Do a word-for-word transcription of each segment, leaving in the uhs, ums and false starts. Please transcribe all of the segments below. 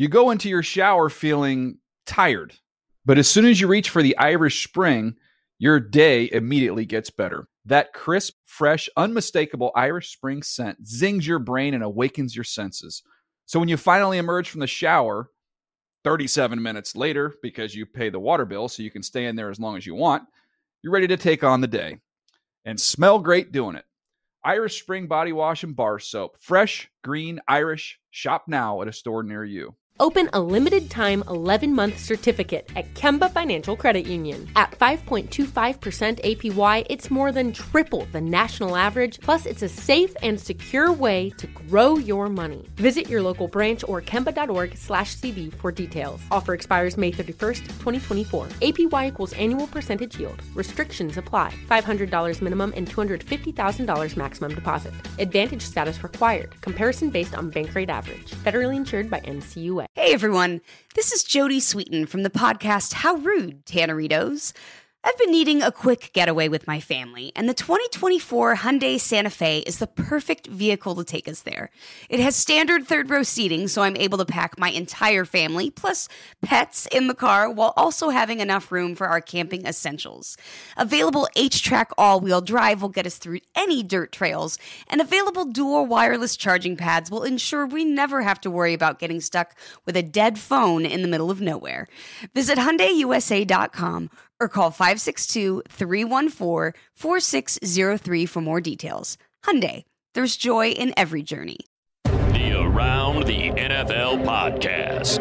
You go into your shower feeling tired, but as soon as you reach for the Irish Spring, your day immediately gets better. That crisp, fresh, unmistakable Irish Spring scent zings your brain and awakens your senses. So when you finally emerge from the shower, thirty-seven minutes later, because you pay the water bill so you can stay in there as long as you want, you're ready to take on the day. And smell great doing it. Irish Spring Body Wash and Bar Soap. Fresh, green, Irish. Shop now at a store near you. Open a limited-time eleven-month certificate at Kemba Financial Credit Union. At five point two five percent A P Y, it's more than triple the national average, plus it's a safe and secure way to grow your money. Visit your local branch or kemba.org slash CD for details. Offer expires May thirty-first, twenty twenty-four. A P Y equals annual percentage yield. Restrictions apply. five hundred dollars minimum and two hundred fifty thousand dollars maximum deposit. Advantage status required. Comparison based on bank rate average. Federally insured by N C U A. Hey everyone, this is Jody Sweeten from the podcast How Rude, Tanneritos. I've been needing a quick getaway with my family, and the twenty twenty-four Hyundai Santa Fe is the perfect vehicle to take us there. It has standard third-row seating, so I'm able to pack my entire family, plus pets, in the car, while also having enough room for our camping essentials. Available H-Track all-wheel drive will get us through any dirt trails, and available dual wireless charging pads will ensure we never have to worry about getting stuck with a dead phone in the middle of nowhere. Visit Hyundai U S A dot com or call five six two, three one four, four six zero three for more details. Hyundai, there's joy in every journey. The Around the N F L podcast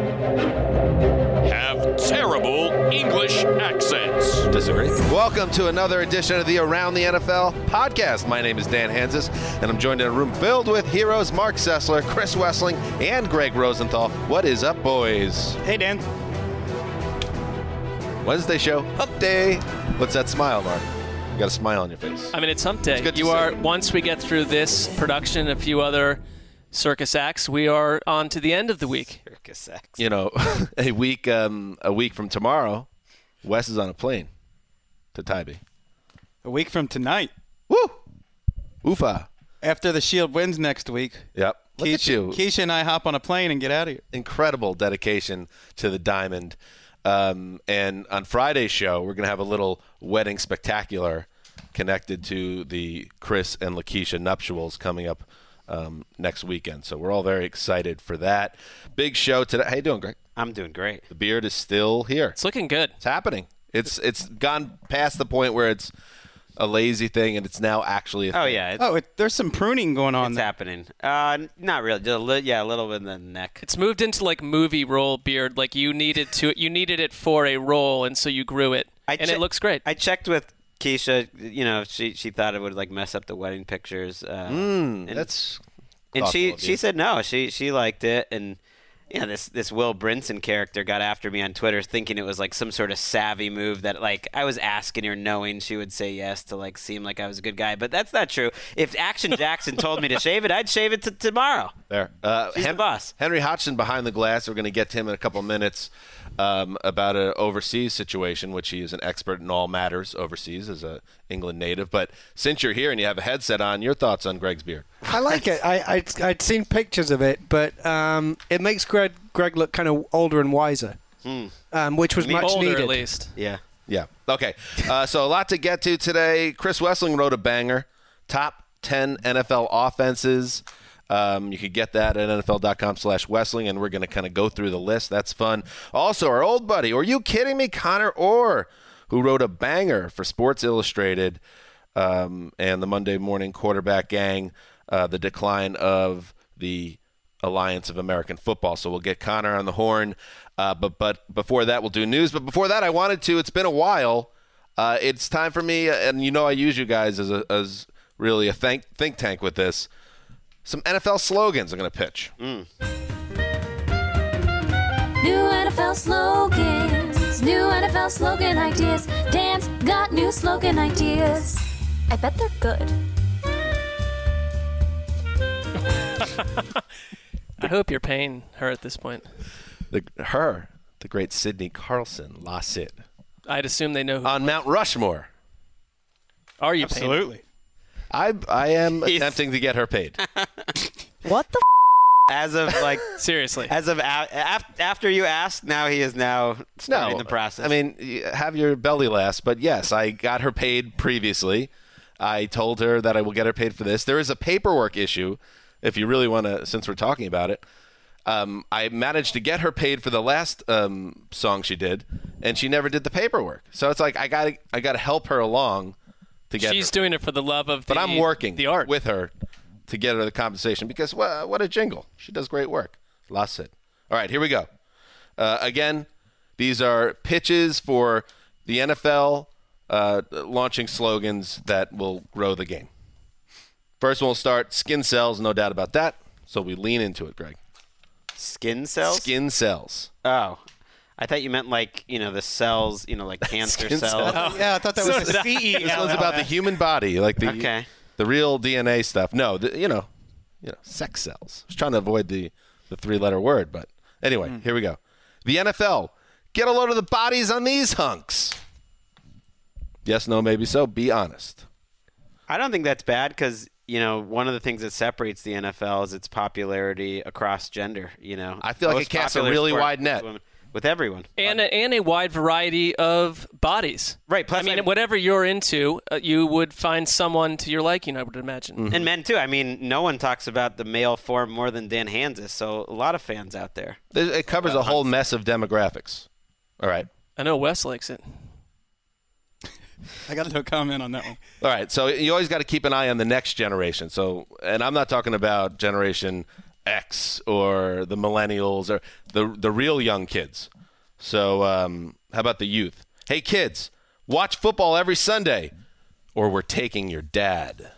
have terrible English accents. Disagree. Welcome to another edition of the Around the N F L podcast. My name is Dan Hansis, and I'm joined in a room filled with heroes Mark Sessler, Chris Wessling, and Greg Rosenthal. What is up, boys? Hey, Dan. Wednesday show, hump day. What's that smile, Mark? You got a smile on your face. I mean, it's hump day. It's you are, once we get through this production and a few other circus acts, we are on to the end of the week. Circus acts. You know, a week um, a week from tomorrow, Wes is on a plane to Tybee. A week from tonight. Woo! Oofa. After the Shield wins next week. Yep. Look Keisha, at you. Keisha and I hop on a plane and get out of here. Incredible dedication to the Diamond. Um, and on Friday's show, we're going to have a little wedding spectacular connected to the Chris and Lakeisha nuptials coming up um, next weekend. So we're all very excited for that. Big show today. How you doing, Greg? I'm doing great. The beard is still here. It's looking good. It's happening. It's it's gone past the point where it's a lazy thing, and it's now actually a Oh, thing. yeah. It's, Oh, it, there's some pruning going on it's there. happening. Uh, not really. Just a li- yeah, a little bit in the neck. It's moved into like movie role beard. Like you needed to, you needed it for a role, and so you grew it, I and che- it looks great. I checked with Keisha. You know, she she thought it would like mess up the wedding pictures. Uh, Mm, and, that's and she thoughtful of she you. said no. She she liked it, and you know, this this Will Brinson character got after me on Twitter, thinking it was like some sort of savvy move that like I was asking her, knowing she would say yes to like seem like I was a good guy. But that's not true. If Action Jackson told me to shave it, I'd shave it t- tomorrow. There. Uh, She's the boss. Henry Hodgson behind the glass. We're going to get to him in a couple minutes um, about an overseas situation, which he is an expert in all matters overseas as a England native. But since you're here and you have a headset on, your thoughts on Greg's beard? I like it. I, I'd, I'd seen pictures of it, but um, it makes Greg, Greg look kind of older and wiser, Hmm. um, which was much Older needed. at least. Yeah. Yeah. Okay. Uh, so a lot to get to today. Chris Wessling wrote a banger. Top ten N F L offenses. Um, you could get that at N F L dot com slash Wessling, and we're going to kind of go through the list. That's fun. Also, our old buddy, are you kidding me, Connor Orr, who wrote a banger for Sports Illustrated um, and the Monday Morning Quarterback Gang, uh, the decline of the Alliance of American Football. So we'll get Connor on the horn. Uh, but but before that, we'll do news. But before that, I wanted to. It's been a while. Uh, it's time for me, and you know I use you guys as a, as really a think think tank with this. Some N F L slogans I'm going to pitch. Mm. New N F L slogans, new N F L slogan ideas. Dan's got new slogan ideas. I bet they're good. I hope you're paying her at this point. The, her, the great Sidney Carlson, lost it I'd assume they know who. on Mount Rushmore. Are you paying? Absolutely. I I am He's- attempting to get her paid. What the As of like seriously, as of a- af- after you asked, now he is now starting No, the process. I mean, y- have your belly last, but yes, I got her paid previously. I told her that I will get her paid for this. There is a paperwork issue, if you really want to, since we're talking about it. Um, I managed to get her paid for the last um, song she did, and she never did the paperwork. So it's like I got to I got to help her along to get. She's her. doing it for the love of the. But I'm working the art with her to get her the compensation because well, what a jingle! She does great work. Lost it. All right, here we go. Uh, again, these are pitches for the N F L uh, launching slogans that will grow the game. First one will start skin cells, no doubt about that. So we lean into it, Greg. Skin cells? Skin cells. Oh. I thought you meant like, you know, the cells, you know, like cancer Skin cells. cells. Yeah, I thought that So was the did I. C E L. This one's about the human body, like the Okay. the real D N A stuff. No, the, you know, you know, sex cells. I was trying to avoid the, the three-letter word, but anyway, Mm. here we go. The N F L, get a load of the bodies on these hunks. Yes, no, maybe so. Be honest. I don't think that's bad because, you know, one of the things that separates the N F L is its popularity across gender, you know. I feel like Most it casts a popular really sport wide with net. women- With everyone. and a, and a wide variety of bodies. Right. Plus, I mean, I- whatever you're into, uh, you would find someone to your liking, I would imagine. Mm-hmm. And men, too. I mean, no one talks about the male form more than Dan Hansis, so a lot of fans out there. It it covers a whole mess of demographics. All right. I know Wes likes it. I got no comment on that one. All right, so you always got to keep an eye on the next generation. So, and I'm not talking about Generation X or the millennials or the the real young kids. So, um, how about the youth? Hey, kids, watch football every Sunday, or we're taking your dad.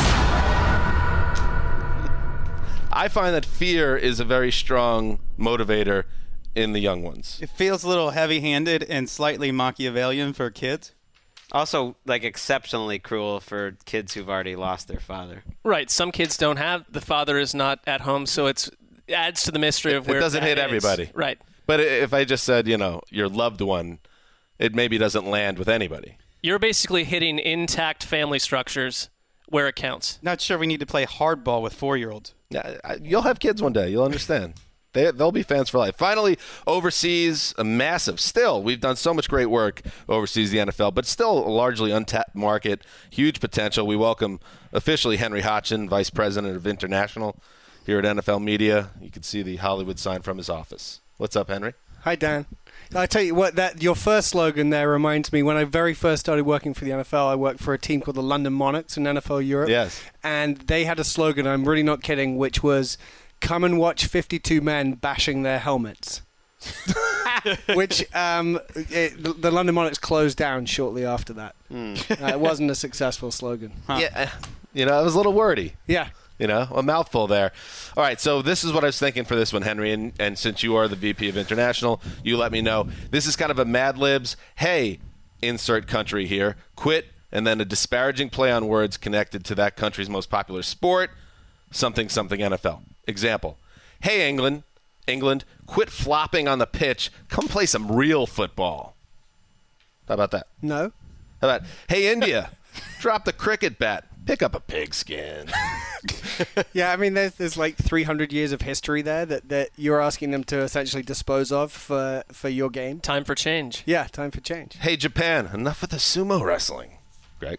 I find that fear is a very strong motivator in the young ones. It feels a little heavy-handed and slightly Machiavellian for kids. Also, like, exceptionally cruel for kids who've already lost their father. Right. Some kids don't have the father is not at home, so it's it adds to the mystery of It where doesn't that hit is. everybody. Right. But if I just said, you know, your loved one, it maybe doesn't land with anybody. You're basically hitting intact family structures where it counts. Not sure we need to play hardball with four-year-olds. Yeah, I- you'll have kids one day. You'll understand. They, they'll be fans for life. Finally, overseas, a massive. Still, we've done so much great work overseas, the N F L, but still a largely untapped market, huge potential. We welcome officially Henry Hodgson, Vice President of International here at N F L Media. You can see the Hollywood sign from his office. What's up, Henry? Hi, Dan. I tell you what, that your first slogan there reminds me when I very first started working for the N F L. I worked for a team called the London Monarchs in N F L Europe. Yes. And they had a slogan, I'm really not kidding, which was, come and watch fifty-two men bashing their helmets. Which um, it, the, the London Monarchs closed down shortly after that. Mm. Uh, it wasn't a successful slogan. Yeah, you know, it was a little wordy. Yeah. You know, a mouthful there. All right, so this is what I was thinking for this one, Henry, and, and since you are the V P of International, you let me know. This is kind of a Mad Libs, hey, insert country here, quit, and then a disparaging play on words connected to that country's most popular sport, something, something N F L. Example, hey, England, England, quit flopping on the pitch. Come play some real football. How about that? No. How about, hey, India, drop the cricket bat. Pick up a pigskin. Yeah, I mean, there's there's like three hundred years of history there that, that you're asking them to essentially dispose of for, for your game. Time for change. Yeah, time for change. Hey, Japan, enough with the sumo wrestling. Greg?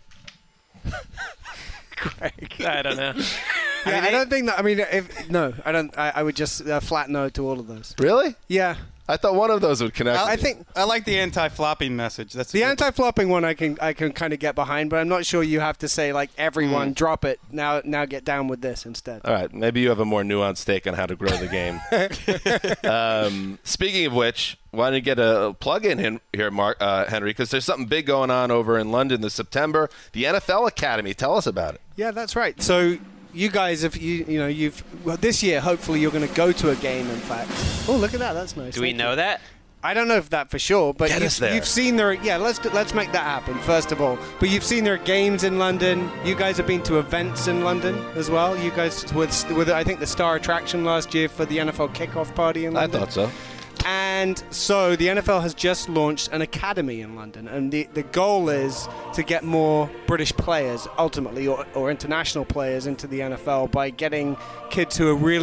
Greg. I don't know. Yeah, I, mean, I don't think that. I mean, if, no, I don't. I, I would just uh, flat no to all of those. Really? Yeah. I thought one of those would connect. I think I like the anti-flopping message. That's the anti-flopping one. I can I can kind of get behind, but I'm not sure you have to say like everyone Mm. drop it now. Now get down with this instead. All right, maybe you have a more nuanced take on how to grow the game. um, speaking of which, why don't you get a plug in hin- here, Mark uh, Henry? Because there's something big going on over in London this September. The N F L Academy. Tell us about it. Yeah, that's right. So you guys, if you you know you've well this year, hopefully you're going to go to a game. In fact, oh look at that, that's nice. Do we Thank know you. that? I don't know if that for sure, but Get you've, us there. you've seen there. Yeah, let's do, let's make that happen first of all. But you've seen there are games in London. You guys have been to events in London as well. You guys with with I think the star attraction last year for the N F L kickoff party in I London. thought so. And so the N F L has just launched an academy in London, and the, the goal is to get more British players, ultimately, or, or international players into the N F L by getting kids who are really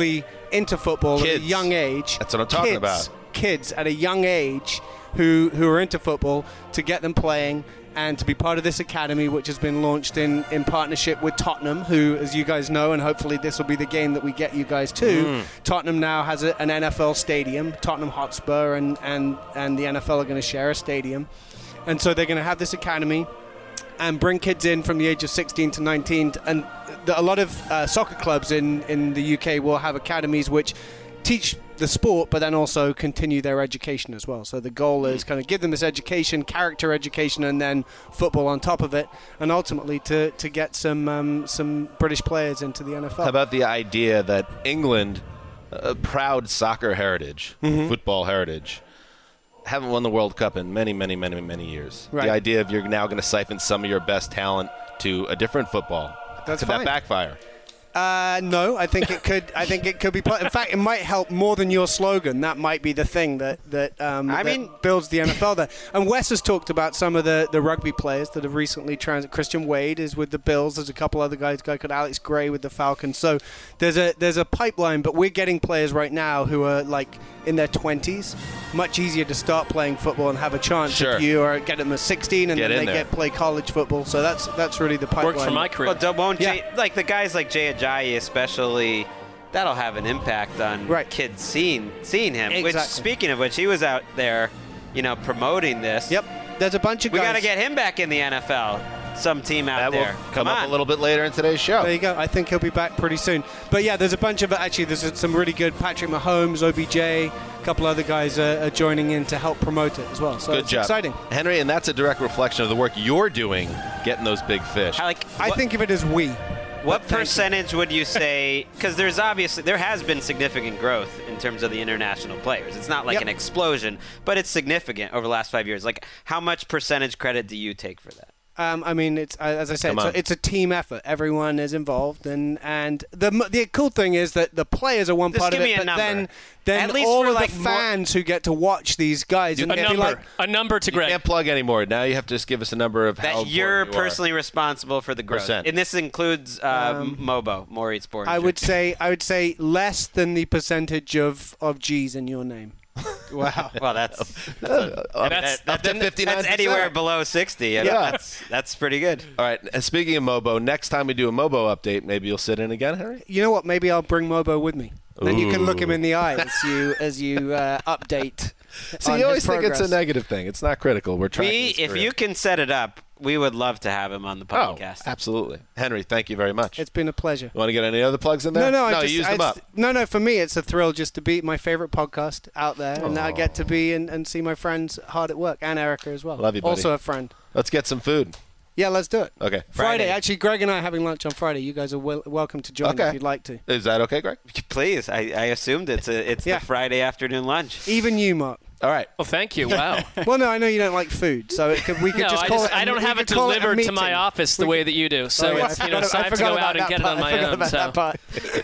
into football Kids. at a young age. That's what I'm talking kids, about. Kids at a young age who who are into football, to get them playing and to be part of this academy, which has been launched in, in partnership with Tottenham, who, as you guys know, and hopefully this will be the game that we get you guys to, mm. Tottenham now has a, an N F L stadium. Tottenham Hotspur and, and, and the N F L are going to share a stadium. And so they're going to have this academy and bring kids in from the age of sixteen to nineteen. And the, a lot of uh, soccer clubs in, in the U K will have academies which teach the sport, but then also continue their education as well. So the goal is kind of give them this education, character education, and then football on top of it, and ultimately to, to get some um, some British players into the N F L. How about the idea that England, a proud soccer heritage, mm-hmm. football heritage, haven't won the World Cup in many, many, many, many years. Right. The idea of you're now going to siphon some of your best talent to a different football. That's Could fine. that backfire? Uh, no, I think it could. I think it could be. In fact, it might help more than your slogan. That might be the thing that that, um, I that mean, builds the N F L there. And Wes has talked about some of the, the rugby players that have recently transited. Christian Wade is with the Bills. There's a couple other guys. A guy called Alex Gray with the Falcons. So there's a there's a pipeline. But we're getting players right now who are like in their twenties. Much easier to start playing football and have a chance Sure. if you are get them at sixteen and Get then in they there. get play college football. So that's that's really the pipeline. Worked for my career. Well, don't- won't Yeah. Jay, like the guys like Jay Ajayi especially, that'll have an impact on Right. kids seeing seeing him. Which, Exactly. speaking of which, he was out there, you know, promoting this. Yep. There's a bunch of We guys. got to get him back in the N F L. Some team out That there. will come Come up on. a little bit later in today's show. There you go. I think he'll be back pretty soon. But yeah, there's a bunch of actually. There's some really good Patrick Mahomes, O B J, a couple other guys are, are joining in to help promote it as well. So Good it's job. exciting. Henry, and that's a direct reflection of the work you're doing getting those big fish. I like. I what- think of it as we. What Thank you. percentage would you say? Because there's obviously there has been significant growth in terms of the international players. It's not like Yep. an explosion, but it's significant over the last five years. Like, how much percentage credit do you take for that? Um, I mean, it's uh, as I said, Come it's on. a, it's a team effort. Everyone is involved, and and the m- the cool thing is that the players are one Just part give of me it, a but number. then then At least all for, of like, the more- fans who get to watch these guys and A be number. like, a number to You Greg. can't plug anymore. Now you have to just give us a number of how That you're important you are. personally responsible for the growth, Percent. and this includes uh, Um, Mobo, Maurice Sporting. I would say I would say less than the percentage of of G's in your name. Wow. Well, that's Uh, up, That's- up to fifty-nine that's anywhere below sixty. I mean, Yeah. that's that's pretty good. All right. And speaking of Mobo, next time we do a Mobo update, maybe you'll sit in again, Henry? You know what? Maybe I'll bring Mobo with me. Then you can look him Ooh. in the eye as you as you uh, update. See, on you his always think it's a progress. negative thing. It's not critical. We're trying. We, if you can set it up, we would love to have him on the Oh, podcast. absolutely. Henry, thank you very much. It's been a pleasure. You want to get any other plugs in there? No, no, I no just, you used I them just- up. No, no, for me, it's a thrill just to be my favorite podcast out there, and I Aw. get to be and, and see my friends hard at work, and Erica as well. Love you, buddy. Also a friend. Let's get some food. Yeah, let's do it. Okay. Friday. Friday. Actually, Greg and I are having lunch on Friday. You guys are wel- welcome to join Okay. if you'd like to. Is that okay, Greg? Please, I, I assumed it's a it's Yeah. the Friday afternoon lunch. Even you, Mark. All right. Well, thank you. Wow. Well, no, I know you don't like food, so it could, we could no, just I, call just, it. a- I don't we have it could call a delivered to my meeting. office the We way could- that you do. So Oh, yeah, it's, I you know, forgot- so I I have to forgot go about out and that get it part. on I my forgot own. about So that part.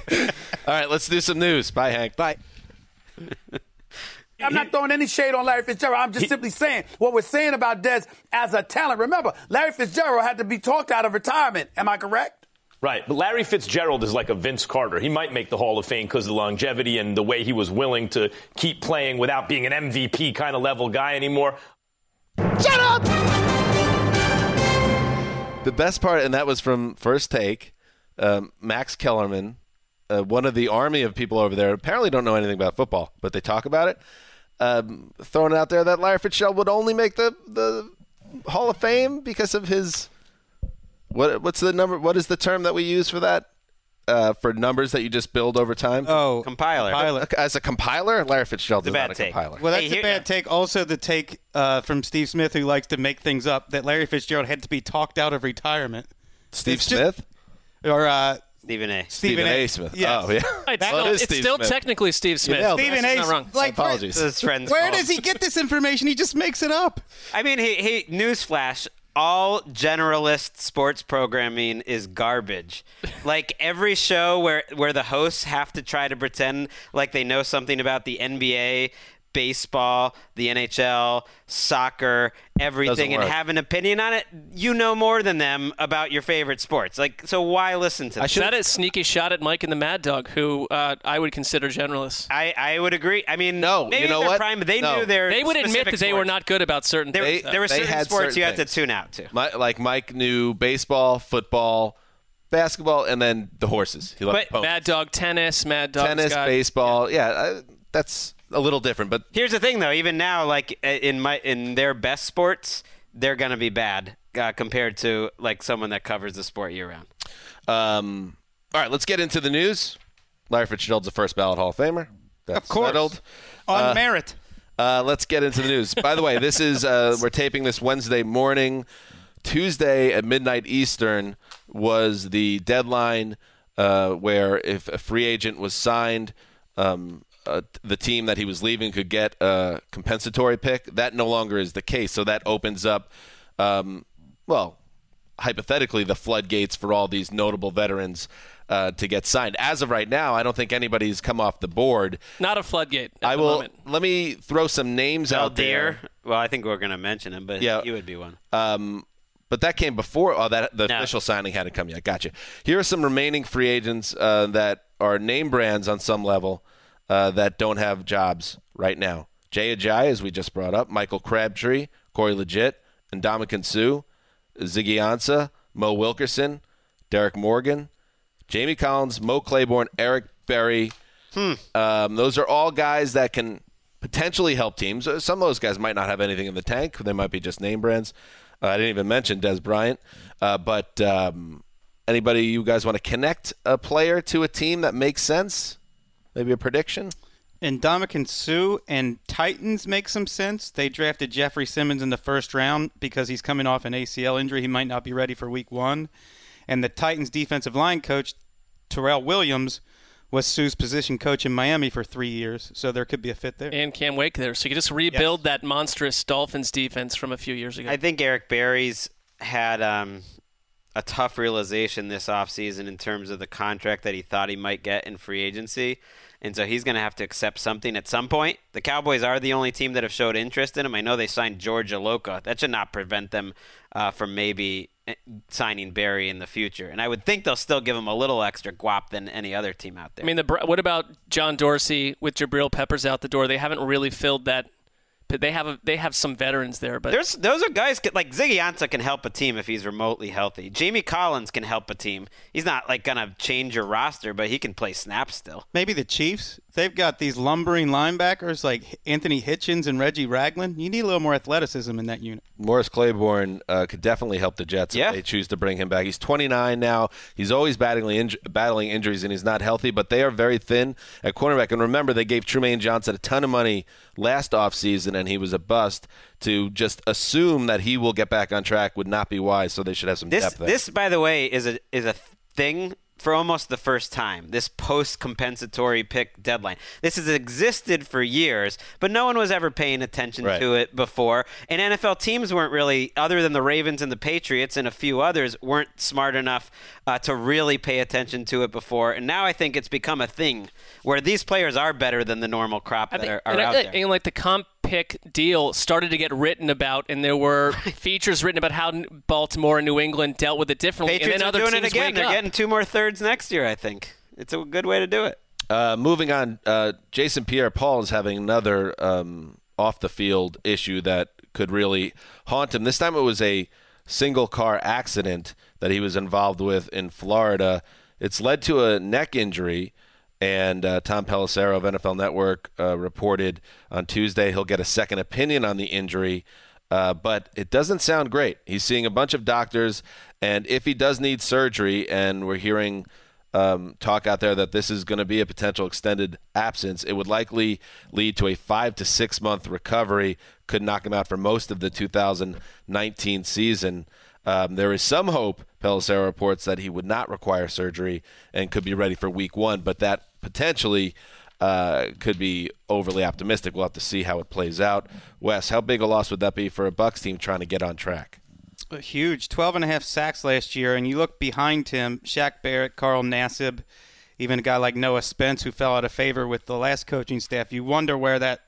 All right. Let's do some news. Bye, Hank. Bye. I'm not throwing any shade on Larry Fitzgerald. I'm just simply saying what we're saying about Dez as a talent. Remember, Larry Fitzgerald had to be talked out of retirement. Am I correct? Right. But Larry Fitzgerald is like a Vince Carter. He might make the Hall of Fame because of the longevity and the way he was willing to keep playing without being an M V P kind of level guy anymore. Shut up! The best part, and that was from First Take, um, Max Kellerman, uh, one of the army of people over there, apparently don't know anything about football, but they talk about it, um, throwing it out there that Larry Fitzgerald would only make the, the Hall of Fame because of his what? What's the number? What is the term that we use for that? Uh, for numbers that you just build over time? Oh, Compiler. compiler. As a compiler, Larry Fitzgerald It's is a not bad a take. compiler. Well, that's Hey, a bad take. Also, the take uh, from Steve Smith, who likes to make things up, that Larry Fitzgerald had to be talked out of retirement. Steve It's just- Smith? Or uh, Stephen A. Stephen, A. Smith. Yes. Oh, yeah. it's Well, still, it is it's Steve still Smith. technically Steve Smith. nailed it. Stephen That's A. not wrong. Like, where, Apologies. His friend's where fault. does he get this information? He just makes it up. I mean, he, he newsflash. All generalist sports programming is garbage. Like every show where where the hosts have to try to pretend like they know something about the N B A baseball, the N H L, soccer, everything, and have an opinion on it, you know more than them about your favorite sports. Like, so why listen to them? Is that a sneaky shot at Mike and the Mad Dog, who uh, I would consider generalists? I, I would agree. I mean, no, maybe you know their what? prime, they no. knew their They would admit that they sports. were not good about certain there, things. There were they certain had sports certain you had things. to tune out to. My, like Mike knew baseball, football, basketball, and then the horses. He loved But Mad Dog tennis, Mad Dog tennis, Scott. baseball. Yeah, uh, that's a little different. But here's the thing, though. Even now, like in my in their best sports, they're gonna be bad uh, compared to like someone that covers the sport year round. Um, all right, let's get into the news. Larry Fitzgerald's a first ballot Hall of Famer. That's Of course. settled. On Uh, merit. Uh, let's get into the news. By the way, this is uh, we're taping this Wednesday morning. Tuesday at midnight Eastern was the deadline uh, where if a free agent was signed, um, uh, the team that he was leaving could get a compensatory pick. That no longer is the case. So that opens up, um, well, hypothetically, the floodgates for all these notable veterans uh, to get signed. As of right now, I don't think anybody's come off the board. Not a floodgate at I the will. moment. Let me throw some names out there. Deer. Well, I think we're going to mention him, but Yeah. you would be one. Um, but that came before. Oh, that the No. official signing hadn't come yet. Gotcha. Here are some remaining free agents uh, that are name brands on some level uh, that don't have jobs right now. Jay Ajayi, as we just brought up, Michael Crabtree, Corey Legit, Ndamukong Suh, Ziggy Ansah, Mo Wilkerson, Derek Morgan, Jamie Collins, Mo Claiborne, Eric Berry. Hmm. Um, those are all guys that can potentially help teams. Some of those guys might not have anything in the tank. They might be just name brands. Uh, I didn't even mention Des Bryant. Uh, but um, anybody you guys want to connect a player to a team that makes sense? Maybe a prediction? And Ndamukong Suh and Titans make some sense. They drafted Jeffrey Simmons in the first round because he's coming off an A C L injury. He might not be ready for week one. And the Titans defensive line coach, Terrell Williams, was Suh's position coach in Miami for three years. So there could be a fit there. And Cam Wake there. So you can just rebuild yes. that monstrous Dolphins defense from a few years ago. I think Eric Berry's had um, a tough realization this offseason in terms of the contract that he thought he might get in free agency. And so he's going to have to accept something at some point. The Cowboys are the only team that have showed interest in him. I know they signed George Iloka. That should not prevent them uh, from maybe signing Berry in the future. And I would think they'll still give him a little extra guap than any other team out there. I mean, the, what about John Dorsey with Jabril Peppers out the door? They haven't really filled that. They have a, they have some veterans there, but There's those are guys like Ziggy Ansah can help a team if he's remotely healthy. Jamie Collins can help a team. He's not like gonna change your roster, but he can play snaps still. Maybe the Chiefs. They've got these lumbering linebackers like Anthony Hitchens and Reggie Ragland. You need a little more athleticism in that unit. Morris Claiborne uh, could definitely help the Jets yeah. if they choose to bring him back. He's twenty-nine now. He's always battling inj- battling injuries, and he's not healthy, but they are very thin at cornerback. And remember, they gave Trumaine Johnson a ton of money last offseason, and he was a bust. To just assume that he will get back on track would not be wise, so they should have some this, depth there. This, by the way, is a is a thing for almost the first time, this post-compensatory pick deadline. This has existed for years, but no one was ever paying attention right. to it before. And N F L teams weren't really, other than the Ravens and the Patriots and a few others, weren't smart enough uh, to really pay attention to it before. And now I think it's become a thing where these players are better than the normal crop that think, are, are and out I, there. And like the comp pick deal started to get written about, and there were features written about how Baltimore and New England dealt with it differently. Patriots and then are other doing teams it again. wake They're up. getting two more thirds next year, I think. It's a good way to do it. Uh, moving on, uh, Jason Pierre-Paul is having another um, off-the-field issue that could really haunt him. This time it was a single-car accident that he was involved with in Florida. It's led to a neck injury, and uh, Tom Pelissero of N F L Network uh, reported on Tuesday he'll get a second opinion on the injury, uh, but it doesn't sound great. He's seeing a bunch of doctors, and if he does need surgery, and we're hearing um, talk out there that this is going to be a potential extended absence, it would likely lead to a five to six month recovery, could knock him out for most of the two thousand nineteen season. Um, there is some hope, Pelissero reports, that he would not require surgery and could be ready for week one, but that potentially uh, could be overly optimistic. We'll have to see how it plays out. Wes, how big a loss would that be for a Bucs team trying to get on track? A huge. twelve and a half sacks last year, and you look behind him, Shaq Barrett, Carl Nassib, even a guy like Noah Spence who fell out of favor with the last coaching staff. You wonder where that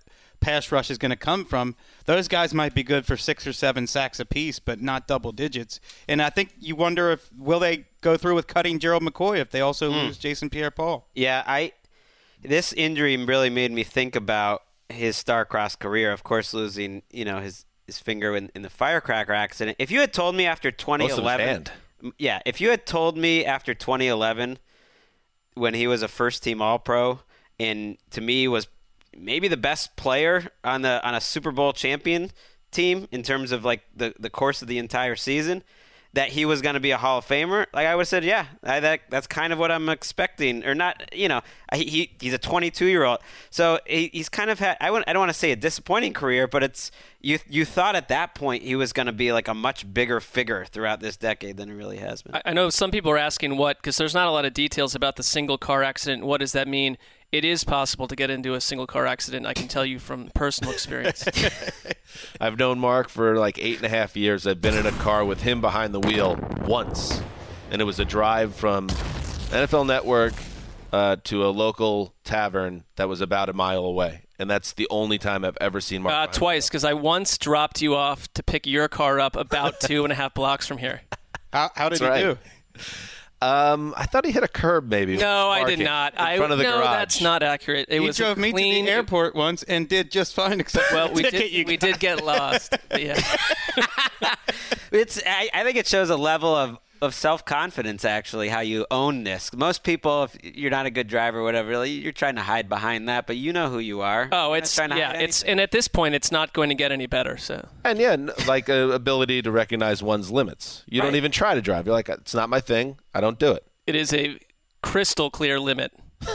pass rush is going to come from. Those guys might be good for six or seven sacks apiece, but not double digits. And I think you wonder if will they go through with cutting Gerald McCoy if they also mm. lose Jason Pierre-Paul. Yeah, I this injury really made me think about his star-crossed career. Of course, losing you know his his finger in, in the firecracker accident. If you had told me after twenty eleven, Most of his hand. yeah, if you had told me after twenty eleven when he was a first-team All-Pro and to me was maybe the best player on the on a Super Bowl champion team in terms of like the, the course of the entire season, that he was going to be a Hall of Famer, like I would have said, yeah, I, that that's kind of what I'm expecting, or not. You know, he, he he's a twenty-two year old, so he, he's kind of had. I wouldn't, I don't want to say a disappointing career, but it's you you thought at that point he was going to be like a much bigger figure throughout this decade than he really has been. I, I know some people are asking what, because there's not a lot of details about the single car accident. What does that mean? It is possible to get into a single car accident. I can tell you from personal experience. I've known Mark for like eight and a half years. I've been in a car with him behind the wheel once, and it was a drive from N F L Network uh, to a local tavern that was about a mile away, and that's the only time I've ever seen Mark. Uh, twice, because I once dropped you off to pick your car up about two and a half blocks from here. How, how did That's he right. do? Um, I thought he hit a curb, maybe. No, I did not. In I front of the no, garage. that's not accurate. It he was drove me clean, to the airport once and did just fine, except well, for we the ticket did. you We got. did get lost. But yeah. It's. I, I think it shows a level of, of self-confidence, actually, how you own this. Most people, if you're not a good driver or whatever, really, you're trying to hide behind that, but you know who you are. Oh, You're it's not trying to yeah. hide It's anything. and at this point, it's not going to get any better. So And yeah, n- like a ability to recognize one's limits. You don't Right. even try to drive. You're like, it's not my thing. I don't do it. it is a crystal clear limit.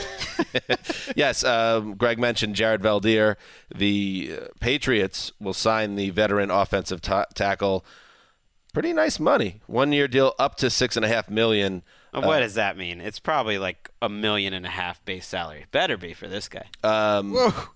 Yes, um, Greg mentioned Jared Valdir. The uh, Patriots will sign the veteran offensive ta- tackle. Pretty nice money. One year deal up to six and a half million. Uh, What does that mean? It's probably like a million and a half base salary. Better be for this guy. Um,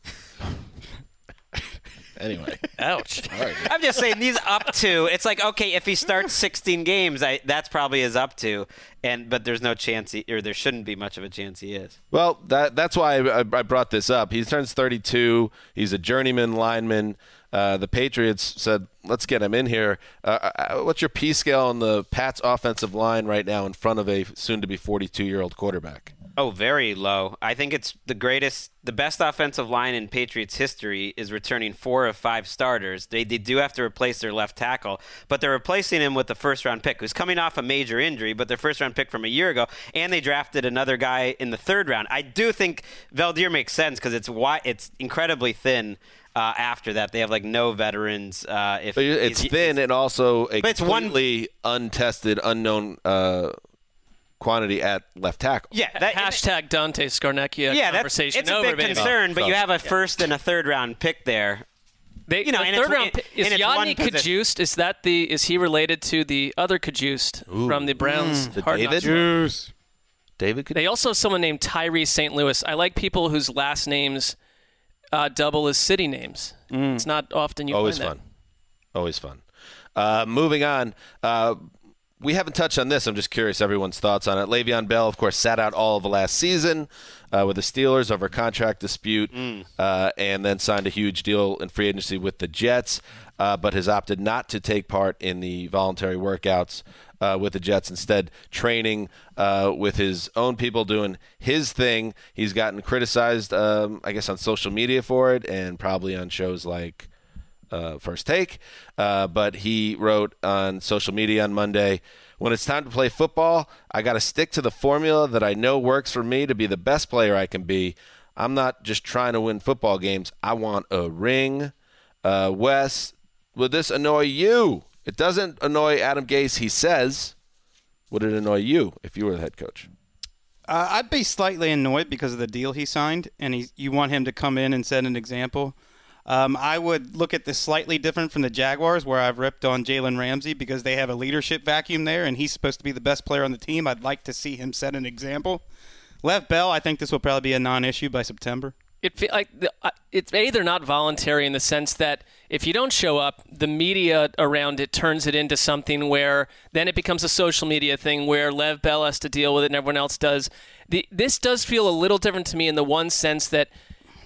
anyway, Ouch. I'm just saying these up to. It's like, okay, if he starts sixteen games, I that's probably his up to, and but there's no chance, he, or there shouldn't be much of a chance he is. well, that that's why I, I brought this up. He turns thirty-two. He's a journeyman lineman. Uh, the Patriots said, let's get him in here. Uh, uh, what's your P scale on the Pats offensive line right now in front of a soon-to-be forty-two-year-old quarterback? Oh, very low. I think it's the greatest, the best offensive line in Patriots history is returning four of five starters. They, they do have to replace their left tackle, but they're replacing him with the first-round pick, who's coming off a major injury, but their first-round pick from a year ago, and they drafted another guy in the third round. I do think Valdir makes sense because it's wide, it's incredibly thin. Uh, after that, they have like no veterans. Uh, if But it's he's- thin and also a But it's one- completely untested, unknown uh, quantity at left tackle. Yeah, that, Hashtag Dante Scarnecchia yeah, that's conversation it's a over, big baby. concern, but Oh, you have a first and a third round pick there. They, You know, the and third it's- round and- pick, is and it's one Yodny position. Kajust, is that the is he related to the other Kajust from the Browns? The Hard Knocks? David? Juice. David could They also have someone named Tyree Saint Louis. I like people whose last names uh, double as city names. It's not often you always find fun. Always fun. Uh, moving on. Uh, we haven't touched on this. I'm just curious everyone's thoughts on it. Le'Veon Bell, of course, sat out all of the last season uh, with the Steelers over a contract dispute uh, and then signed a huge deal in free agency with the Jets, uh, but has opted not to take part in the voluntary workouts uh, with the Jets, instead training uh, with his own people, doing his thing. He's gotten criticized, um, I guess, on social media for it and probably on shows like Uh, First Take, uh, but he wrote on social media on Monday, when it's time to play football, I got to stick to the formula that I know works for me to be the best player I can be. I'm not just trying to win football games. I want a ring. Uh, Wes, would this annoy you? It doesn't annoy Adam Gase, he says. Would it annoy you if you were the head coach? Uh, I'd be slightly annoyed because of the deal he signed, and he, you want him to come in and set an example. Um, I would look at this slightly different from the Jaguars, where I've ripped on Jalen Ramsey because they have a leadership vacuum there, and he's supposed to be the best player on the team. I'd like to see him set an example. Lev Bell, I think this will probably be a non-issue by September. It fe- like the, uh, it's a they're not voluntary in the sense that if you don't show up, the media around it turns it into something where then it becomes a social media thing where Lev Bell has to deal with it and everyone else does. The, this does feel a little different to me in the one sense that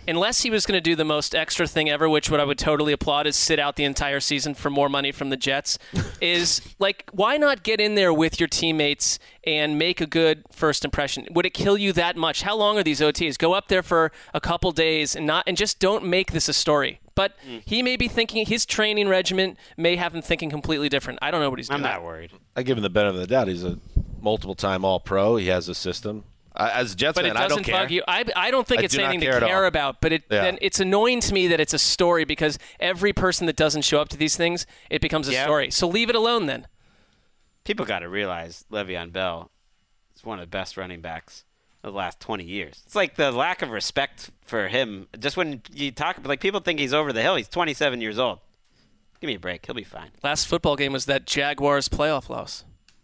unless he was going to do the most extra thing ever, which what I would totally applaud is sit out the entire season for more money from the Jets, is like, why not get in there with your teammates and make a good first impression? Would it kill you that much? How long are these O Ts? Go up there for a couple days and not and just don't make this a story. But mm. he may be thinking his training regimen may have him thinking completely different. I don't know what he's doing. I'm not worried. I give him the benefit of the doubt. He's a multiple-time All-Pro. He has a system. I, as a Jets but fan, it I don't doesn't care. bug you. I, I don't think I it's do anything care to care all. about. But it yeah. then it's annoying to me that it's a story because every person that doesn't show up to these things, it becomes a yep. story. So leave it alone then. People got to realize Le'Veon Bell is one of the best running backs of the last twenty years. It's like the lack of respect for him. Just when you talk, like people think he's over the hill. He's twenty-seven years old. Give me a break. He'll be fine. Last football game was that Jaguars playoff loss.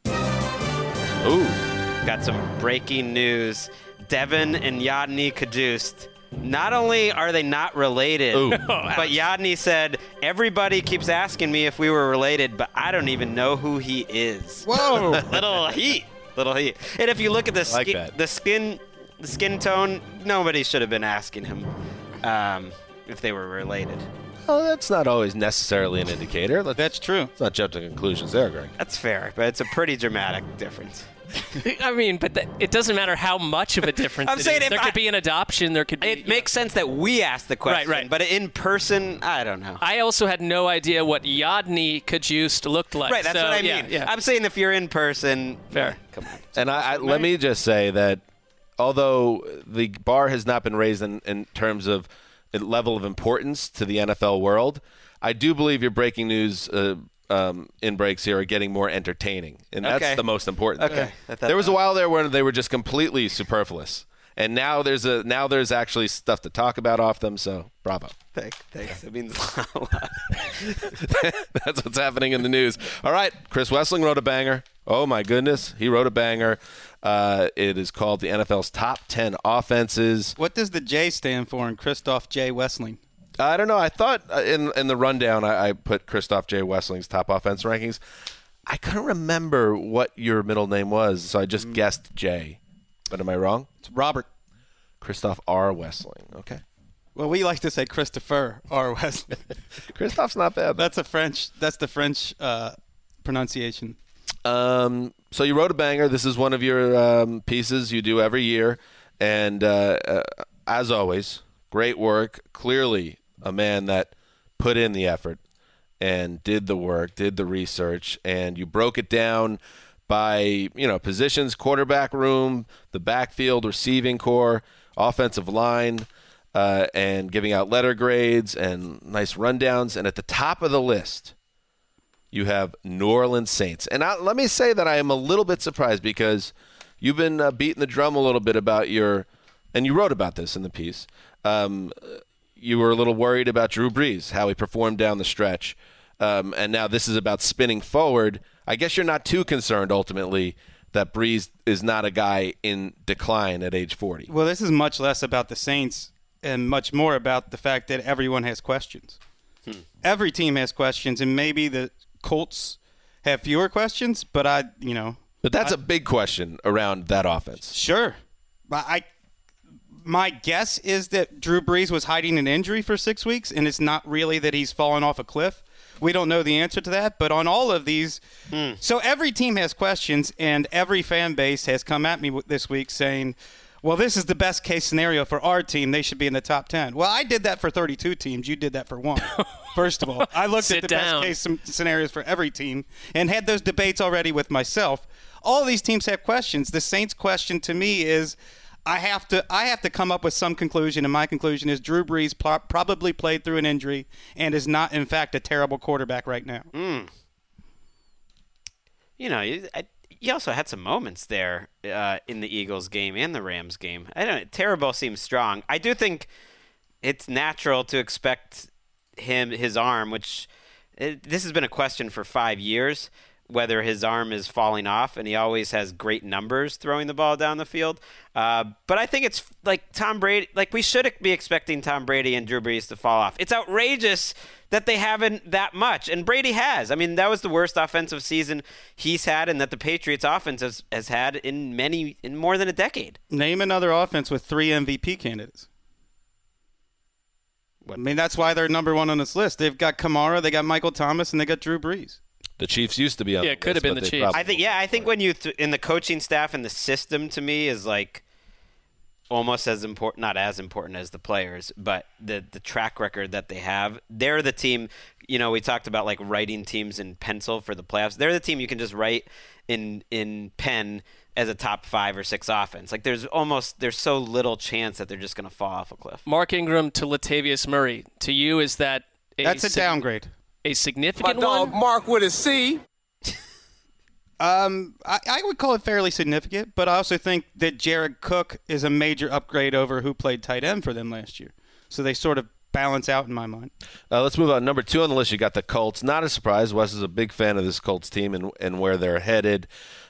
Ooh. Got some breaking news. Devin and Yadni Cajuste. Not only are they not related, Ooh. but Yadni said, everybody keeps asking me if we were related, but I don't even know who he is. Whoa. Little heat. Little heat. And if you look at the, like skin, the skin the skin tone, nobody should have been asking him um, if they were related. Oh, that's not always necessarily an indicator. Let's, That's true. let's not jump to conclusions there, Greg. That's fair, but it's a pretty dramatic difference. I mean, but th- it doesn't matter how much of a difference I'm it saying is. if There I- could be an adoption. There could be. It makes sense that we asked the question, Right, right. but in person, I don't know. I also had no idea what Yadni Cajuste looked like. Right, that's so, what I mean. yeah, yeah. I'm saying if you're in person, Fair. Come on. And I, I, let me just say that although the bar has not been raised in, in terms of a level of importance to the N F L world, I do believe your breaking news uh, um, in breaks here are getting more entertaining, and that's Okay. the most important. Okay. thing. There was a while there where they were just completely superfluous, and now there's a now there's actually stuff to talk about off them. So bravo. Thanks. Thanks. It means a lot. That's what's happening in the news. All right, Chris Wessling wrote a banger. Oh my goodness, he wrote a banger. Uh, it is called the N F L's Top ten Offenses. What does the J stand for in Christoph J. Wessling? I don't know. I thought uh, in in the rundown I, I put Christoph J. Wessling's top offense rankings. I couldn't remember what your middle name was, so I just mm. guessed J. But am I wrong? It's Robert. Christoph R. Wessling. Okay. Well, we like to say Christopher R. Wessling. Christoph's not bad. That's a French. That's the French uh, pronunciation. Um. So you wrote a banger. This is one of your um, pieces you do every year, and uh, uh, as always, great work. Clearly, a man that put in the effort and did the work, did the research, and you broke it down by, you know, positions, quarterback room, the backfield, receiving core, offensive line, uh, and giving out letter grades and nice rundowns. And at the top of the list, you have New Orleans Saints. And I, let me say that I am a little bit surprised because you've been uh, beating the drum a little bit about your – and you wrote about this in the piece – Um, you were a little worried about Drew Brees, how he performed down the stretch. Um, and now this is about spinning forward. I guess you're not too concerned, ultimately, that Brees is not a guy in decline at age forty. Well, this is much less about the Saints and much more about the fact that everyone has questions. Hmm. Every team has questions, and maybe the Colts have fewer questions, but I, you know. But that's I, a big question around that offense. Sure. But I My guess is that Drew Brees was hiding an injury for six weeks, and it's not really that he's fallen off a cliff. We don't know the answer to that, but on all of these, hmm. so every team has questions, and every fan base has come at me this week saying, well, this is the best case scenario for our team. They should be in the top ten. Well, I did that for thirty-two teams. You did that for one. First of all, I looked at the down. best case scenarios for every team and had those debates already with myself. All these teams have questions. The Saints' question to me is, I have to I have to come up with some conclusion, and my conclusion is Drew Brees pl- probably played through an injury and is not, in fact, a terrible quarterback right now. Mm. You know, you, I, you also had some moments there uh, in the Eagles game and the Rams game. I don't know, terrible seems strong. I do think it's natural to expect him, his arm, which it, this has been a question for five years, whether his arm is falling off, and he always has great numbers throwing the ball down the field. Uh, but I think it's like Tom Brady, like we should be expecting Tom Brady and Drew Brees to fall off. It's outrageous that they haven't that much, and Brady has. I mean, that was the worst offensive season he's had and that the Patriots offense has, has had in many, in more than a decade. Name another offense with three M V P candidates. I mean, that's why they're number one on this list. They've got Kamara, they got Michael Thomas, and they got Drew Brees. The Chiefs used to be on. Yeah, the it could list, have been but the they Chiefs. probably- I think, yeah, I think when you th- in the coaching staff and the system to me is like almost as important, not as important as the players, but the the track record that they have. They're the team. You know, we talked about like writing teams in pencil for the playoffs. They're the team you can just write in in pen as a top five or six offense. Like there's almost there's so little chance that they're just going to fall off a cliff. Mark Ingram to Latavius Murray. To you, is that a That's a sig- downgrade. A significant My dog one? Mark with a C. Um, I, I would call it fairly significant, but I also think that Jared Cook is a major upgrade over who played tight end for them last year. So they sort of balance out in my mind. Uh, let's move on. Number two on the list, you got the Colts. Not a surprise. Wes is a big fan of this Colts team and, and where they're headed.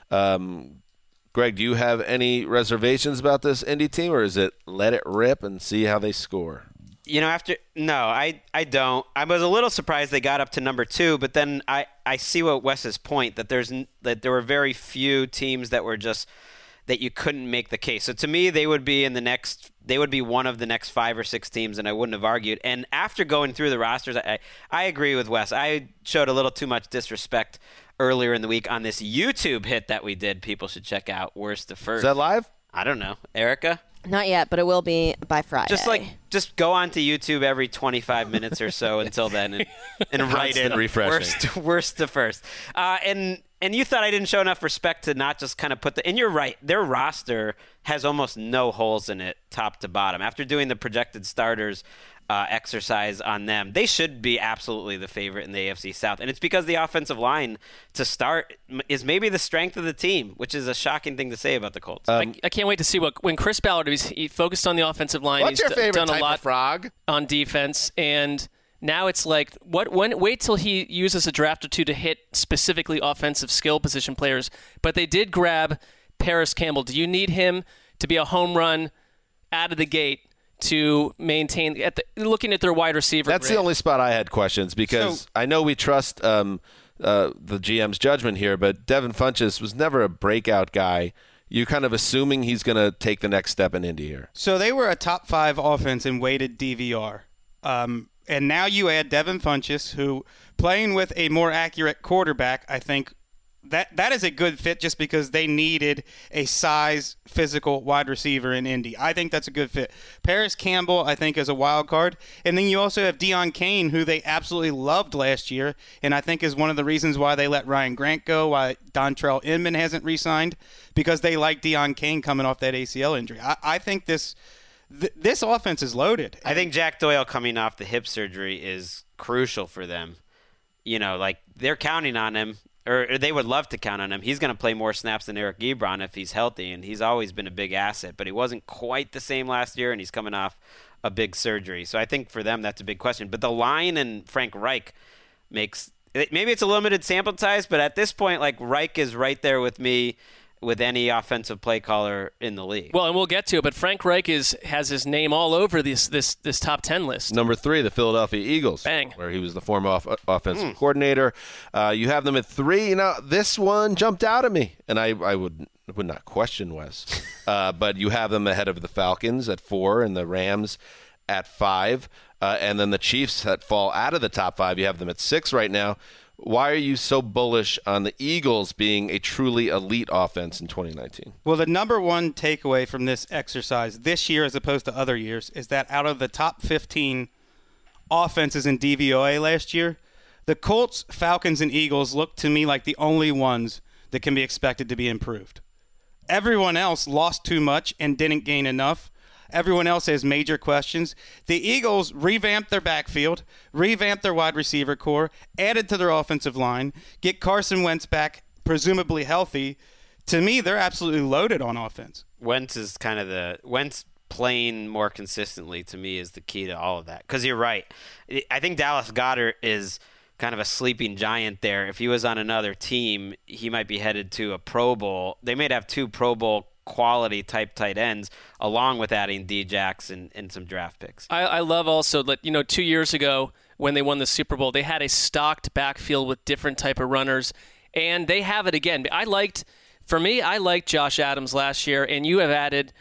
Um, Greg, do you have any reservations about this Indy team, or is it let it rip and see how they score? You know, after no, I I don't. I was a little surprised they got up to number two, but then I, I see what Wes's point that there's that there were very few teams that were just that you couldn't make the case. So to me, they would be in the next. They would be one of the next five or six teams, and I wouldn't have argued. And after going through the rosters, I I agree with Wes. I showed a little too much disrespect earlier in the week on this YouTube hit that we did. People should check out Worst to First. Is that live? I don't know, Erica. Not yet, but it will be by Friday. Just like, just go onto YouTube every twenty-five minutes or so until then, and, and write Constant in refreshing. worst, worst to first. Uh, and and you thought I didn't show enough respect to not just kind of put the. And you're right, their roster has almost no holes in it, top to bottom. After doing the projected starters uh, exercise on them, they should be absolutely the favorite in the A F C South. And it's because the offensive line to start is maybe the strength of the team, which is a shocking thing to say about the Colts. I, I can't wait to see what when Chris Ballard he's he focused on the offensive line. What's he's your d- favorite done type a lot of frog? on defense, and now it's like what when wait till he uses a draft or two to hit specifically offensive skill position players. But they did grab Paris Campbell. Do you need him to be a home run out of the gate to maintain at the, looking at their wide receiver? That's grade? the only spot I had questions because So- I know we trust um, uh, the G M's judgment here, but Devin Funchess was never a breakout guy. You're kind of assuming he's going to take the next step in Indy here. So they were a top five offense in weighted D V R. Um, and now you add Devin Funchess, who playing with a more accurate quarterback, I think that that is a good fit just because they needed a size physical wide receiver in Indy. I think that's a good fit. Paris Campbell, I think, is a wild card. And then you also have Deion Kane, who they absolutely loved last year, and I think is one of the reasons why they let Ryan Grant go, why Dontrell Inman hasn't re-signed, because they like Deion Kane coming off that A C L injury. I, I think this th- this offense is loaded. I think Jack Doyle coming off the hip surgery is crucial for them. You know, like they're counting on him. Or they would love to count on him. He's going to play more snaps than Eric Ebron if he's healthy, and he's always been a big asset. But he wasn't quite the same last year, and he's coming off a big surgery. So I think for them that's a big question. But the line and Frank Reich makes – maybe it's a limited sample size, but at this point, like Reich is right there with me with any offensive play caller in the league. Well, and we'll get to it, but Frank Reich is has his name all over this this this top ten list. Number three, the Philadelphia Eagles, Bang. where he was the former off- offensive Mm. coordinator. Uh, you have them at three. You know, this one jumped out at me, and I, I would would not question Wes. uh, but you have them ahead of the Falcons at four and the Rams at five. Uh, and then the Chiefs that fall out of the top five, you have them at six right now. Why are you so bullish on the Eagles being a truly elite offense in twenty nineteen? Well, the number one takeaway from this exercise this year as opposed to other years is that out of the top fifteen offenses in D V O A last year, the Colts, Falcons, and Eagles look to me like the only ones that can be expected to be improved. Everyone else lost too much and didn't gain enough. Everyone else has major questions. The Eagles revamped their backfield, revamped their wide receiver core, added to their offensive line, get Carson Wentz back, presumably healthy. To me, they're absolutely loaded on offense. Wentz is kind of the Wentz playing more consistently to me is the key to all of that. Because you're right. I think Dallas Goedert is kind of a sleeping giant there. If he was on another team, he might be headed to a Pro Bowl. They might have two Pro Bowl quality type tight ends along with adding D-Jax and, and some draft picks. I, I love also that, you know, two years ago when they won the Super Bowl, they had a stocked backfield with different type of runners, and they have it again. I liked, for me, I liked Josh Adams last year, and you have added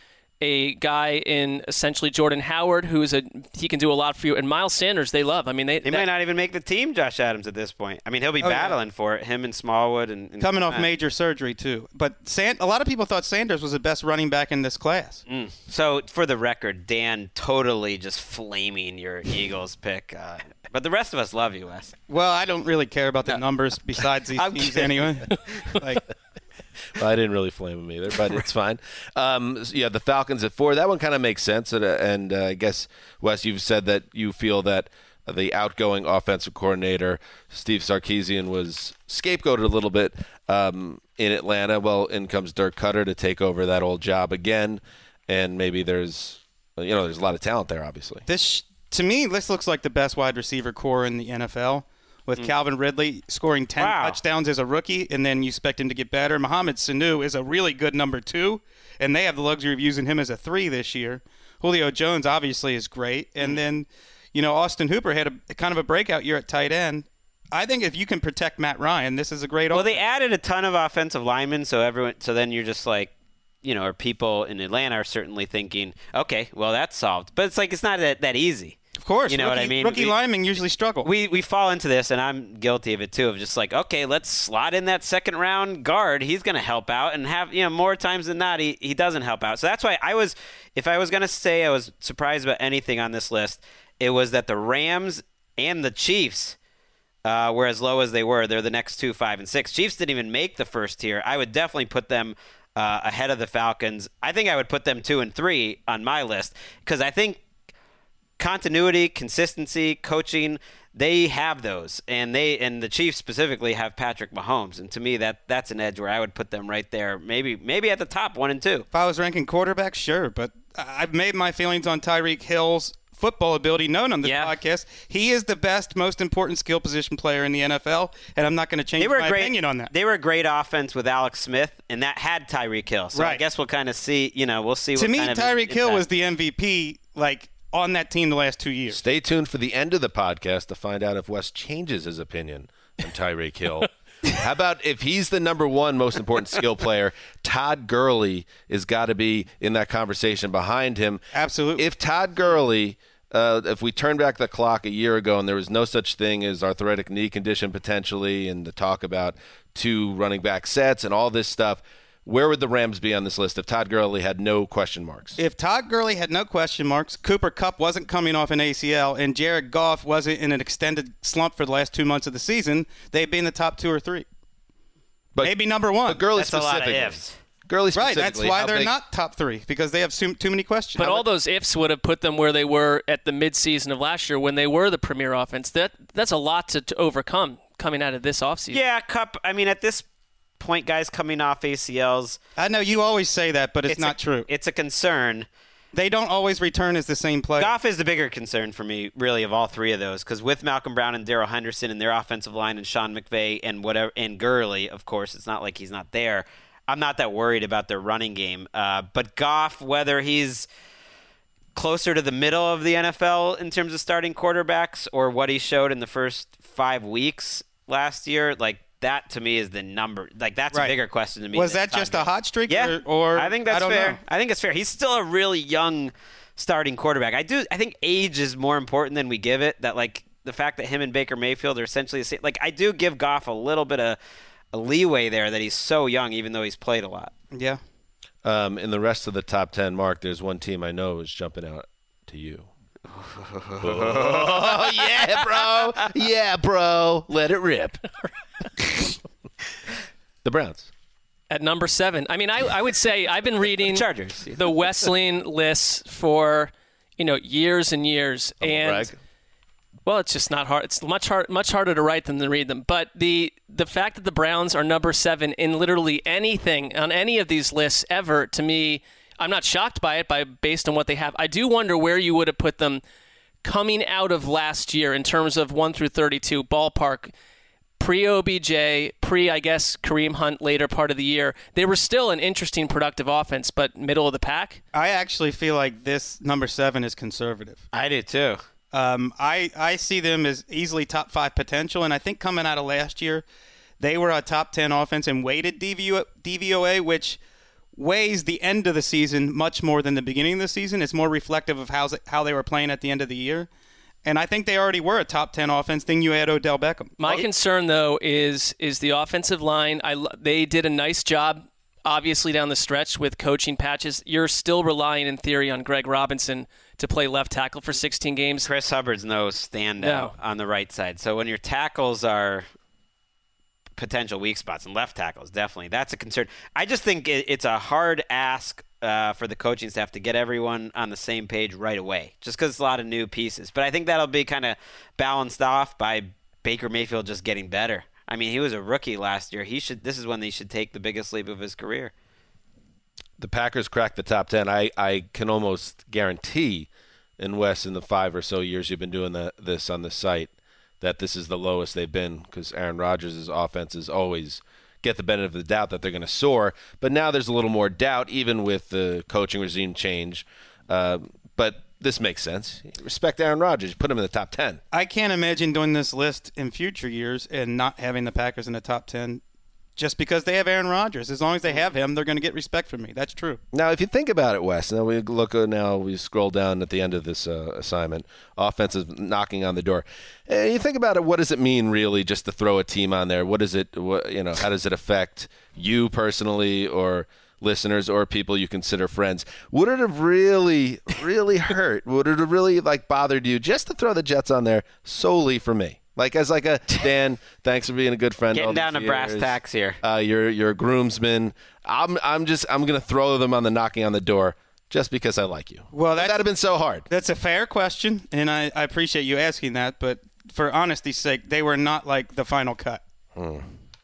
a guy in essentially Jordan Howard, who's a he can do a lot for you, and Miles Sanders they love. I mean, they he that, might not even make the team, Josh Adams, at this point. I mean, he'll be Oh, battling yeah. for it. Him and Smallwood and, and Coming off uh, major surgery too, but San- a lot of people thought Sanders was the best running back in this class. Mm. So for the record, Dan totally just flaming your Eagles pick, uh, but the rest of us love you, Wes. Well, I don't really care about the numbers besides these I'm teams kidding. anyway. Like, Well, I didn't really flame him either, but it's fine. Um, so yeah, the Falcons at four. That one kind of makes sense. And, uh, and uh, I guess, Wes, you've said that you feel that the outgoing offensive coordinator, Steve Sarkisian, was scapegoated a little bit um, in Atlanta. Well, in comes Dirk Cutter to take over that old job again. And maybe there's, you know, there's a lot of talent there, obviously. this, to me, this looks like the best wide receiver core in the N F L. With Mm. Calvin Ridley scoring ten Wow. touchdowns as a rookie, and then you expect him to get better. Mohamed Sanu is a really good number two, and they have the luxury of using him as a three this year. Julio Jones obviously is great, and Mm. then, you know, Austin Hooper had a, a kind of a breakout year at tight end. I think if you can protect Matt Ryan, this is a great. Well, offense. they added a ton of offensive linemen, so everyone. So then you're just like, you know, or people in Atlanta are certainly thinking, okay, well that's solved. But it's like it's not that, that easy. Of course, you know rookie, what I mean. Rookie we, linemen usually struggle. We we fall into this, and I'm guilty of it too. Of just like, okay, let's slot in that second round guard. He's going to help out, and have you know more times than not, he he doesn't help out. So that's why I was, if I was going to say I was surprised about anything on this list, it was that the Rams and the Chiefs uh, were as low as they were. They're the next two, five and six. Chiefs didn't even make the first tier. I would definitely put them uh, ahead of the Falcons. I think I would put them two and three on my list because I think. Continuity, consistency, coaching, they have those. And they and the Chiefs specifically have Patrick Mahomes. And to me that that's an edge where I would put them right there, maybe maybe at the top, one and two. If I was ranking quarterbacks, sure, but I've made my feelings on Tyreek Hill's football ability known on this Yeah. podcast. He is the best, most important skill position player in the N F L, and I'm not going to change They were my a great, opinion on that. They were a great offense with Alex Smith, and that had Tyreek Hill. So I Right. guess we'll kind of see, you know, we'll see To what me, kind of Tyreek Hill impact. was the M V P, like, on that team the last two years. Stay tuned for the end of the podcast to find out if Wes changes his opinion on Tyreek Hill. How about if he's the number one most important skill player, Todd Gurley has got to be in that conversation behind him. Absolutely. If Todd Gurley, uh, if we turn back the clock a year ago and there was no such thing as arthritic knee condition potentially and the talk about two running back sets and all this stuff, where would the Rams be on this list if Todd Gurley had no question marks? If Todd Gurley had no question marks, Cooper Kupp wasn't coming off an A C L, and Jared Goff wasn't in an extended slump for the last two months of the season, they'd be in the top two or three. But, Maybe number one. But Gurley That's a lot of specifically. ifs. Gurley Right, specifically. that's why how they're big- not top three, because they have so, too many questions. But all those ifs would have put them where they were at the midseason of last year when they were the premier offense. That that's a lot to, to overcome coming out of this offseason. Yeah, Cup. I mean, at this point, guys coming off A C Ls. I know you always say that, but it's, It's not a, true. It's a concern. They don't always return as the same player. Goff is the bigger concern for me, really, of all three of those, because with Malcolm Brown and Darrell Henderson and their offensive line and Sean McVay and whatever and Gurley, of course, it's not like he's not there. I'm not that worried about their running game. Uh, but Goff, whether he's closer to the middle of the N F L in terms of starting quarterbacks or what he showed in the first five weeks last year, like that to me is the number. Like that's Right. a bigger question to me. Was than that Todd just a Gurley. hot streak? Yeah, Or, or I think that's I don't fair. know. I think it's fair. He's still a really young starting quarterback. I do. I think age is more important than we give it. That like the fact that him and Baker Mayfield are essentially the same. Like I do give Goff a little bit of a leeway there that he's so young, even though he's played a lot. Yeah. Um, in the rest of the top ten, Mark, there's one team I know is jumping out to you. Oh, yeah, bro. Yeah, bro. Let it rip. The Browns. At number seven. I mean, I, I would say I've been reading Chargers. the Wesleyan lists for, you know, years and years. and brag. Well, it's just not hard. It's much hard, much harder to write than to read them. But the the fact that the Browns are number seven in literally anything on any of these lists ever, to me, I'm not shocked by it. By based on what they have, I do wonder where you would have put them coming out of last year in terms of one through thirty-two ballpark. Pre-O B J, pre, I guess, Kareem Hunt later part of the year, they were still an interesting, productive offense, but middle of the pack. I actually feel like this number seven is conservative. I do too. Um, I, I see them as easily top five potential, and I think coming out of last year, they were a top ten offense in weighted D V O A, which weighs the end of the season much more than the beginning of the season. It's more reflective of how how they were playing at the end of the year. And I think they already were a top ten offense. Then you add Odell Beckham. My concern, though, is is the offensive line. I they did a nice job, obviously, down the stretch with coaching patches. You're still relying, in theory, on Greg Robinson to play left tackle for sixteen games. Chris Hubbard's no standout No. on the right side. So when your tackles are potential weak spots, and left tackles, definitely, that's a concern. I just think it, it's a hard ask uh, for the coaching staff to get everyone on the same page right away, just because it's a lot of new pieces. But I think that'll be kind of balanced off by Baker Mayfield just getting better. I mean, he was a rookie last year. He should. This is when he should take the biggest leap of his career. The Packers cracked the top ten. I, I can almost guarantee, in Wes, in the five or so years you've been doing the, this on the site, that this is the lowest they've been, because Aaron Rodgers' offenses always get the benefit of the doubt that they're going to soar. But now there's a little more doubt, even with the coaching regime change. Uh, but this makes sense. Respect Aaron Rodgers. Put him in the top ten. I can't imagine doing this list in future years and not having the Packers in the top ten just because they have Aaron Rodgers. As long as they have him, they're going to get respect from me. That's true. Now, if you think about it, Wes, now we look uh, now we scroll down at the end of this uh, assignment. Offensive knocking on the door. And you think about it. What does it mean, really, just to throw a team on there? What does it? What, you know, how does it affect you personally, or listeners, or people you consider friends? Would it have really, really hurt? Would it have really like bothered you just to throw the Jets on there solely for me? Like, as like a, Dan, thanks for being a good friend. Getting all down these to brass years. tacks here. Uh, you're you're a groomsman. I'm I'm just I'm gonna throw them on the knocking on the door just because I like you. Well, that'd have been so hard. That's a fair question, and I, I appreciate you asking that. But for honesty's sake, they were not like the final cut. Hmm.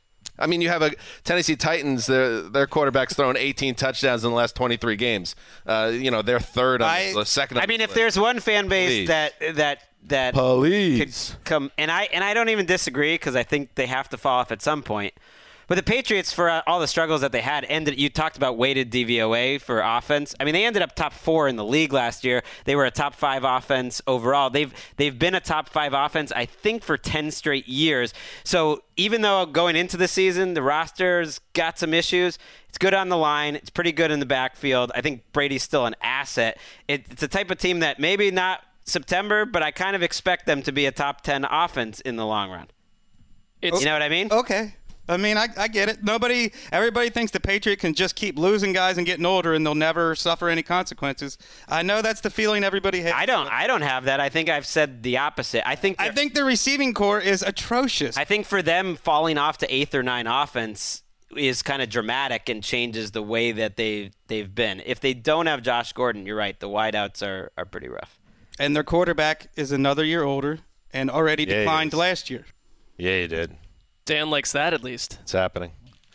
I mean, you have a Tennessee Titans. Their their quarterback's thrown eighteen touchdowns in the last twenty-three games. Uh, you know, they're third on I, the second. I mean, if there's one fan base Please. that that that Please. could come, and I and I don't even disagree, because I think they have to fall off at some point. But the Patriots, for uh, all the struggles that they had, ended. You talked about weighted D V O A for offense. I mean, they ended up top four in the league last year. They were a top five offense overall. They've they've been a top five offense, I think, for ten straight years. So even though going into the season, the roster's got some issues, it's good on the line. It's pretty good in the backfield. I think Brady's still an asset. It, it's a type of team that maybe not September, but I kind of expect them to be a top ten offense in the long run. It's, you know what I mean? Okay. I mean, I, I get it. Nobody, everybody thinks the Patriots can just keep losing guys and getting older, and they'll never suffer any consequences. I know that's the feeling everybody has. I don't. I don't have that. I think I've said the opposite. I think. I think the receiving core is atrocious. I think for them, falling off to eighth or nine offense is kind of dramatic and changes the way that they they've been. If they don't have Josh Gordon, you're right. The wideouts are are pretty rough. And their quarterback is another year older and already Yeah, he declined is. last year. Yeah, you did. Dan likes that at least. It's happening.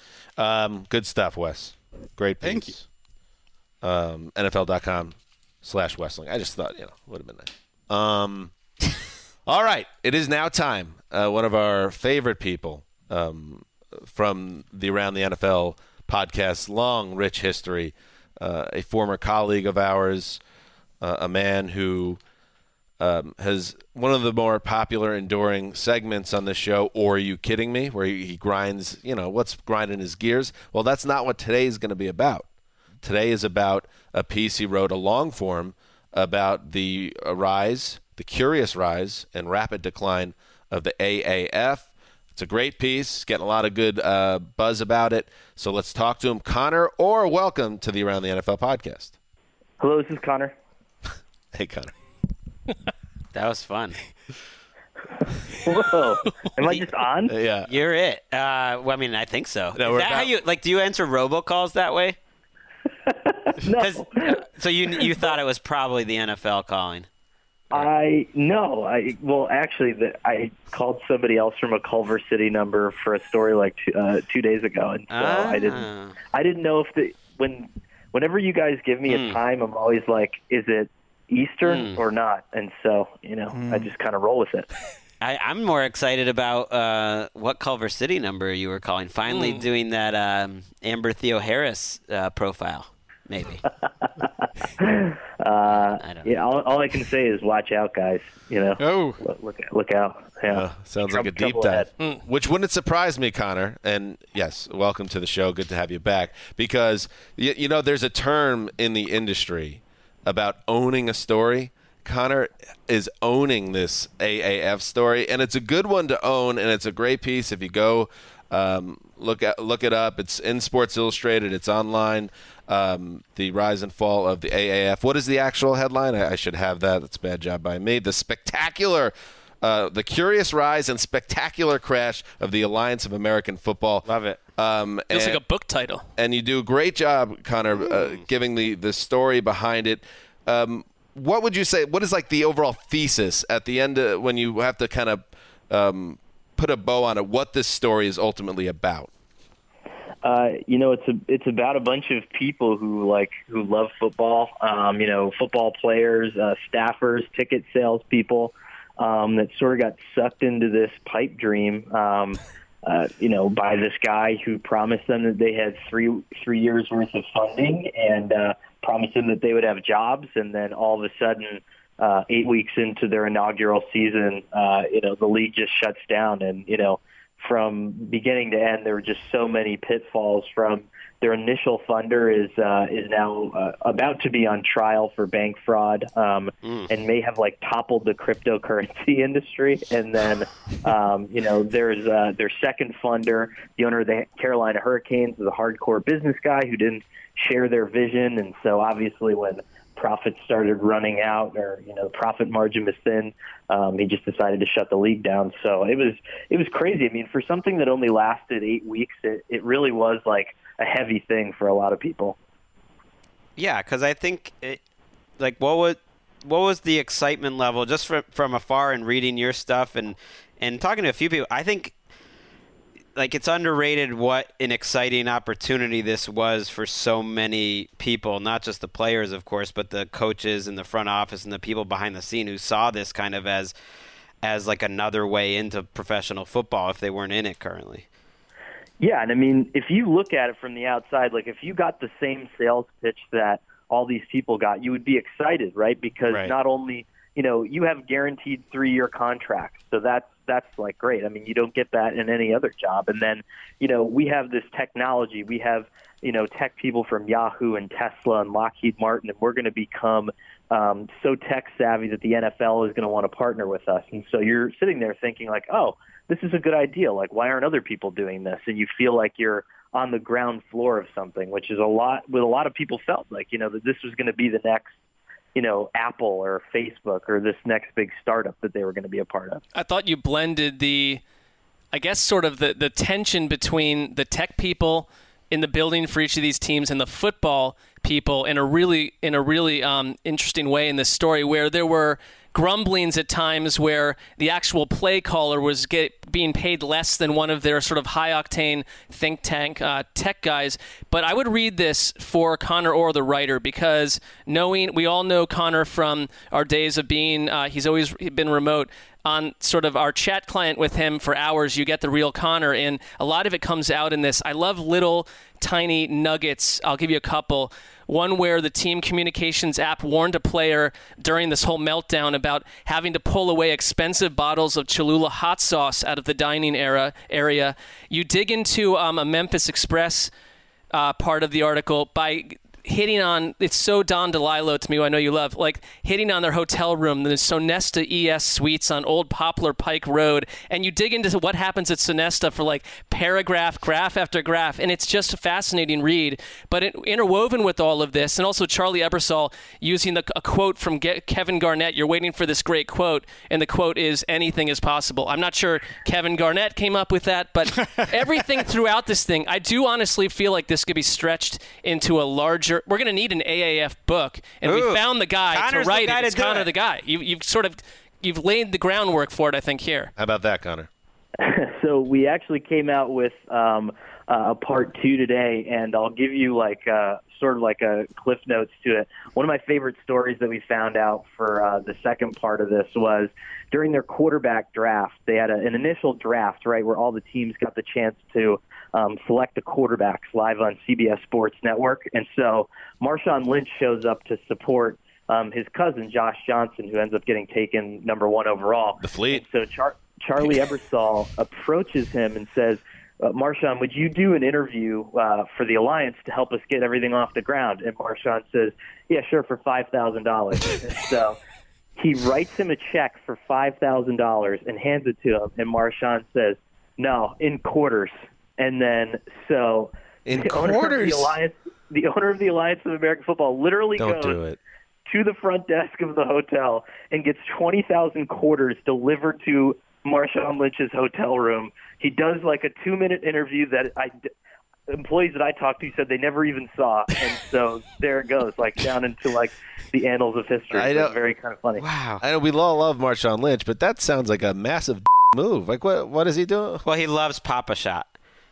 Um, good stuff, Wes. Great piece. Thank you. Um, N F L dot com slash Westling. I just thought, you know, would have been nice. Um, all right. It is now time. Uh, one of our favorite people um, from the Around the N F L podcast's long, rich history, uh, a former colleague of ours, uh, a man who um, has one of the more popular, enduring segments on this show, Or Are You Kidding Me?, where he, he grinds, you know, what's grinding his gears? Well, that's not what today is going to be about. Today is about a piece he wrote, a long form, about the rise, the curious rise and rapid decline of the A A F. It's a great piece, getting a lot of good uh, buzz about it. So let's talk to him. Connor Orr, welcome to the Around the N F L podcast. Hello, this is Connor. Hey, Connor. That was fun. Whoa. Am I just on? Yeah. You're it. Uh, well, I mean, I think so. No, Is we're that how about- you, like, do you answer robocalls that way? No. So you you thought it was probably the N F L calling? I no. I well, actually, the, I called somebody else from a Culver City number for a story like two, uh, two days ago, and so Ah. I didn't. I didn't know if the when whenever you guys give me Mm. a time, I'm always like, is it Eastern Mm. or not? And so you know, I just kind of roll with it. I, I'm more excited about uh, what Culver City number you were calling. Finally Mm. doing that um, Amber Theo Harris uh, profile. Maybe. uh, yeah, all, all I can say is watch out, guys. You know, oh, look, look, look out. Yeah, Uh, sounds Trouble- like a deep trouble dive, ahead. which wouldn't surprise me, Connor. And yes, welcome to the show. Good to have you back. Because, you, you know, there's a term in the industry about owning a story. Connor is owning this A A F story, and it's a good one to own, and it's a great piece. If you go um, look at look it up, it's in Sports Illustrated. It's online. Um, the rise and fall of the A A F. What is the actual headline? I, I should have that. That's a bad job by me. The spectacular, uh, the curious rise and spectacular crash of the Alliance of American Football. Love it. Um, Feels and, like a book title. And you do a great job, Connor, uh, giving the, the story behind it. Um, what would you say, what is like the overall thesis at the end uh, when you have to kind of um, put a bow on it, what this story is ultimately about? Uh, you know, it's a, it's about a bunch of people who like who love football. Um, you know, football players, uh, staffers, ticket salespeople um, that sort of got sucked into this pipe dream. Um, uh, you know, by this guy who promised them that they had three three years worth of funding and uh, promised them that they would have jobs, and then all of a sudden, uh, eight weeks into their inaugural season, uh, you know, the league just shuts down, and you know. From beginning to end, there were just so many pitfalls. From their initial funder is uh, is now uh, about to be on trial for bank fraud um, Mm. and may have like toppled the cryptocurrency industry. And then um, you know there's uh, their second funder, the owner of the Carolina Hurricanes, is a hardcore business guy who didn't share their vision, and so obviously when profits started running out, or you know, the profit margin was thin, um, he just decided to shut the league down. So it was it was crazy. I mean, for something that only lasted eight weeks, it, it really was like a heavy thing for a lot of people. Yeah, because I think, it, like, what was what was the excitement level just from from afar and reading your stuff and and talking to a few people? I think. Like, it's underrated what an exciting opportunity this was for so many people, not just the players, of course, but the coaches and the front office and the people behind the scene who saw this kind of as as like another way into professional football if they weren't in it currently. Yeah, and I mean, if you look at it from the outside, like if you got the same sales pitch that all these people got, you would be excited, right? Because Right. not only, you know, you have guaranteed three-year contracts, so that's that's like great. I mean, you don't get that in any other job. And then, you know, we have this technology. We have, you know, tech people from Yahoo and Tesla and Lockheed Martin, and we're going to become um, so tech savvy that the N F L is going to want to partner with us. And so you're sitting there thinking like, oh, this is a good idea. Like, why aren't other people doing this? And you feel like you're on the ground floor of something, which is a lot, what a lot of people felt like, you know, that this was going to be the next, you know, Apple or Facebook or this next big startup that they were going to be a part of. I thought you blended the, I guess, sort of the, the tension between the tech people in the building for each of these teams and the football people in a really in a really um, interesting way in this story, where there were grumblings at times where the actual play caller was get, being paid less than one of their sort of high-octane think tank uh, tech guys. But I would read this for Connor Orr, the writer, because knowing we all know Connor from our days of being, uh, he's always been remote, on sort of our chat client with him for hours, you get the real Connor, and a lot of it comes out in this. I love little tiny nuggets. I'll give you a couple. One where the team communications app warned a player during this whole meltdown about having to pull away expensive bottles of Cholula hot sauce out of the dining era area. You dig into um, a Memphis Express uh, part of the article by hitting on, it's so Don DeLillo to me, who I know you love, like hitting on their hotel room, the Sonesta E S Suites on Old Poplar Pike Road, and you dig into what happens at Sonesta for like paragraph, graph after graph, and it's just a fascinating read. But it, interwoven with all of this, and also Charlie Ebersol using the, a quote from Ge- Kevin Garnett, you're waiting for this great quote, and the quote is, anything is possible. I'm not sure Kevin Garnett came up with that, but everything throughout this thing, I do honestly feel like this could be stretched into a larger, we're going to need an A A F book, and Ooh, we found the guy Connor's to write the guy it. to It's do Connor it. the guy. You, you've sort of, you've laid the groundwork for it, I think, here. How about that, Connor? So we actually came out with um, uh, a part two today, and I'll give you like uh, sort of like a cliff notes to it. One of my favorite stories that we found out for uh, the second part of this was during their quarterback draft. They had a, an initial draft, right, where all the teams got the chance to um, Select the Quarterbacks live on C B S Sports Network. And so Marshawn Lynch shows up to support um, his cousin, Josh Johnson, who ends up getting taken number one overall. The fleet. And so Char- Charlie Ebersol approaches him and says, uh, Marshawn, would you do an interview uh, for the Alliance to help us get everything off the ground? And Marshawn says, yeah, sure, for five thousand dollars. So he writes him a check for five thousand dollars and hands it to him. And Marshawn says, no, in quarters. And then so in the quarters, owner of the Alliance, the owner of the Alliance of American Football literally Don't goes do it. to the front desk of the hotel and gets twenty thousand quarters delivered to Marshawn Lynch's hotel room. He does like a two-minute interview that I, employees that I talked to said they never even saw. And so there it goes, like down into like the annals of history. I So know. it's very kind of funny. Wow. I know we all love Marshawn Lynch, but that sounds like a massive move. Like, what? What is he doing? Well, he loves Papa Shot.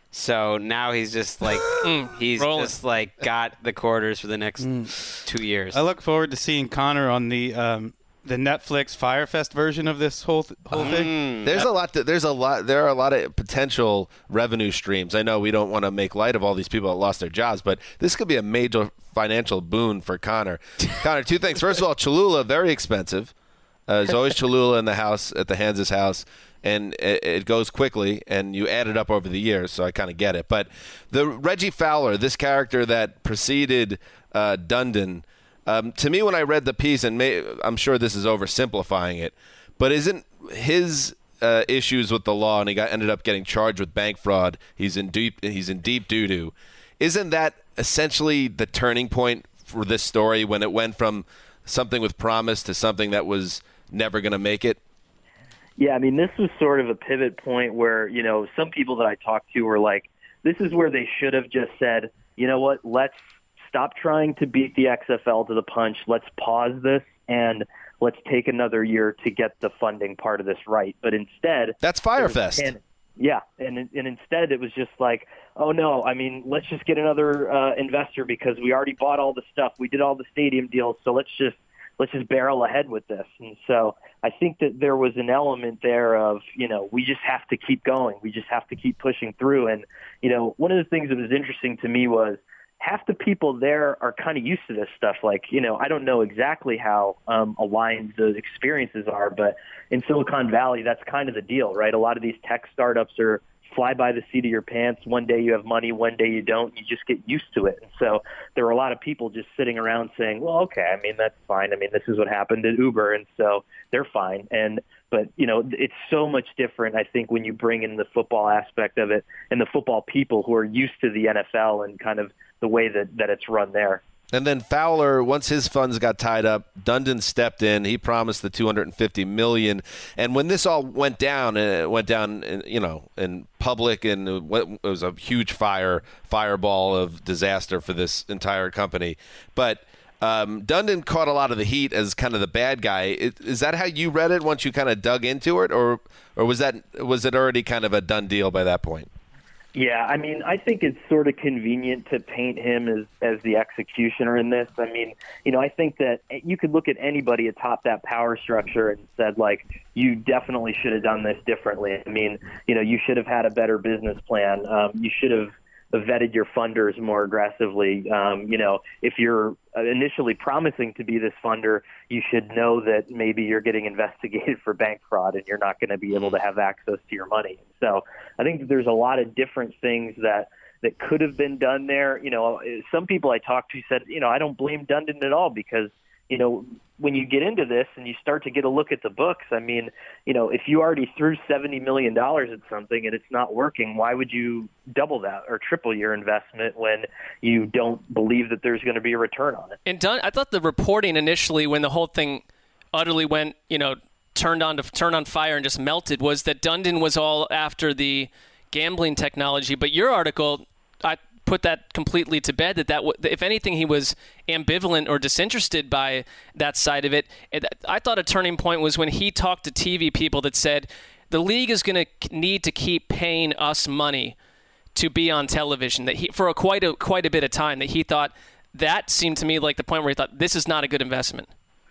So now he's just like he's rolling. just like got the quarters for the next two years. I look forward to seeing Connor on the um, the Netflix Firefest version of this whole th- whole thing. There's a lot. To, there's a lot. There are a lot of potential revenue streams. I know we don't want to make light of all these people that lost their jobs, but this could be a major financial boon for Connor. Connor, two things. First of all, Cholula, very expensive. Uh, there's always Cholula in the house at the Hans's house, and it, it goes quickly, and you add it up over the years, so I kind of get it. But the Reggie Fowler, this character that preceded uh, Dundon, um, to me when I read the piece, and may, I'm sure this is oversimplifying it, but isn't his uh, issues with the law, and he got ended up getting charged with bank fraud. He's in deep. He's in deep doo doo. Isn't that essentially the turning point for this story when it went from something with promise to something that was never going to make it? Yeah, I mean, this was sort of a pivot point where, you know, some people that I talked to were like, this is where they should have just said, you know what, let's stop trying to beat the X F L to the punch. Let's pause this and let's take another year to get the funding part of this right. But instead, that's Firefest. And, yeah, and and instead it was just like, oh no, I mean, let's just get another uh, investor because we already bought all the stuff. We did all the stadium deals, so let's just let's just barrel ahead with this. And so I think that there was an element there of, you know, we just have to keep going. We just have to keep pushing through. And, you know, one of the things that was interesting to me was half the people there are kind of used to this stuff. Like, you know, I don't know exactly how um, aligned the experiences are, but in Silicon Valley, that's kind of the deal, right? A lot of these tech startups are fly by the seat of your pants. One day you have money, one day you don't. You just get used to it. And so there were a lot of people just sitting around saying, well, okay, I mean, that's fine. I mean, this is what happened at Uber, and so they're fine. And but, you know, it's so much different, I think, when you bring in the football aspect of it and the football people who are used to the N F L and kind of the way that, that it's run there. And then Fowler, once his funds got tied up, Dundon stepped in. He promised the two hundred fifty million dollars. And when this all went down, it went down, in, you know, in public, and it was a huge fire, fireball of disaster for this entire company. But um, Dundon caught a lot of the heat as kind of the bad guy. Is, is that how you read it once you kind of dug into it, or or was that was it already kind of a done deal by that point? Yeah, I mean, I think it's sort of convenient to paint him as, as the executioner in this. I mean, you know, I think that you could look at anybody atop that power structure and said, like, you definitely should have done this differently. I mean, you know, you should have had a better business plan. Um, you should have vetted your funders more aggressively. Um, you know, if you're initially promising to be this funder, you should know that maybe you're getting investigated for bank fraud and you're not going to be able to have access to your money. So I think that there's a lot of different things that that could have been done there. You know, some people I talked to said, you know, I don't blame Dundon at all because, you know, when you get into this and you start to get a look at the books, I mean, you know, if you already threw seventy million dollars at something and it's not working, why would you double that or triple your investment when you don't believe that there's going to be a return on it? And Dun- I thought the reporting initially, when the whole thing utterly went, you know, turned on to turn on fire and just melted, was that Dundon was all after the gambling technology. But your article, I put that completely to bed, that, that w- if anything, he was ambivalent or disinterested by that side of it. And I thought a turning point was when he talked to T V people that said the league is going to need to keep paying us money to be on television, that he, for a quite a quite a bit of time, that he thought that seemed to me like the point where he thought this is not a good investment.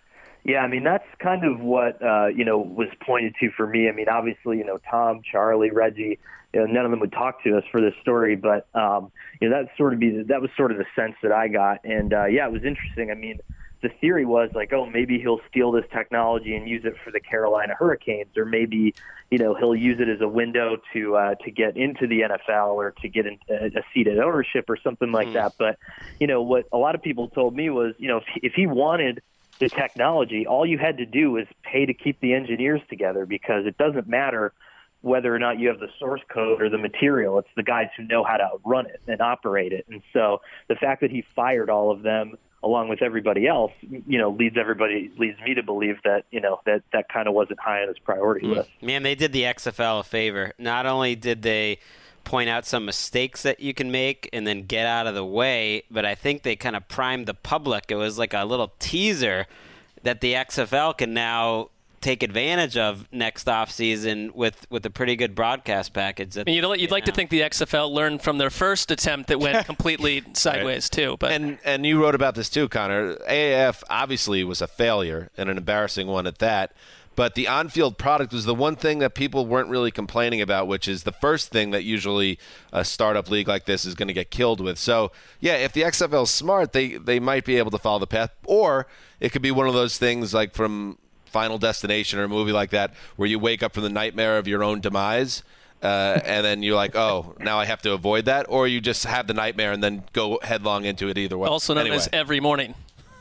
Yeah, I mean, that's kind of what, uh, you know, was pointed to for me. I mean, obviously, you know, Tom, Charlie, Reggie, you know, none of them would talk to us for this story, but, um, you know, that sort of be, that was sort of the sense that I got. And, uh, yeah, it was interesting. I mean, the theory was like, oh, maybe he'll steal this technology and use it for the Carolina Hurricanes, or maybe, you know, he'll use it as a window to uh, to get into the N F L or to get in, a, a seat at ownership or something like mm. that. But, you know, what a lot of people told me was, you know, if, if he wanted the technology, all you had to do was pay to keep the engineers together, because it doesn't matter whether or not you have the source code or the material. It's the guys who know how to run it and operate it. And so the fact that he fired all of them along with everybody else, you know, leads everybody leads me to believe that, you know, that that kind of wasn't high on his priority mm. list. Man, they did the X F L a favor. Not only did they point out some mistakes that you can make and then get out of the way, but I think they kind of primed the public. It was like a little teaser that the X F L can now take advantage of next offseason with, with a pretty good broadcast package. That, I mean, you'd, you'd like know. to think the X F L learned from their first attempt that went completely sideways, right. too. But and and you wrote about this too, Connor. A A F obviously was a failure, and an embarrassing one at that. But the on-field product was the one thing that people weren't really complaining about, which is the first thing that usually a startup league like this is going to get killed with. So, yeah, if the X F L is smart, they, they might be able to follow the path. Or it could be one of those things like from Final Destination or a movie like that where you wake up from the nightmare of your own demise uh, and then you're like, oh, now I have to avoid that. Or you just have the nightmare and then go headlong into it either way. Also known anyway. as Every Morning.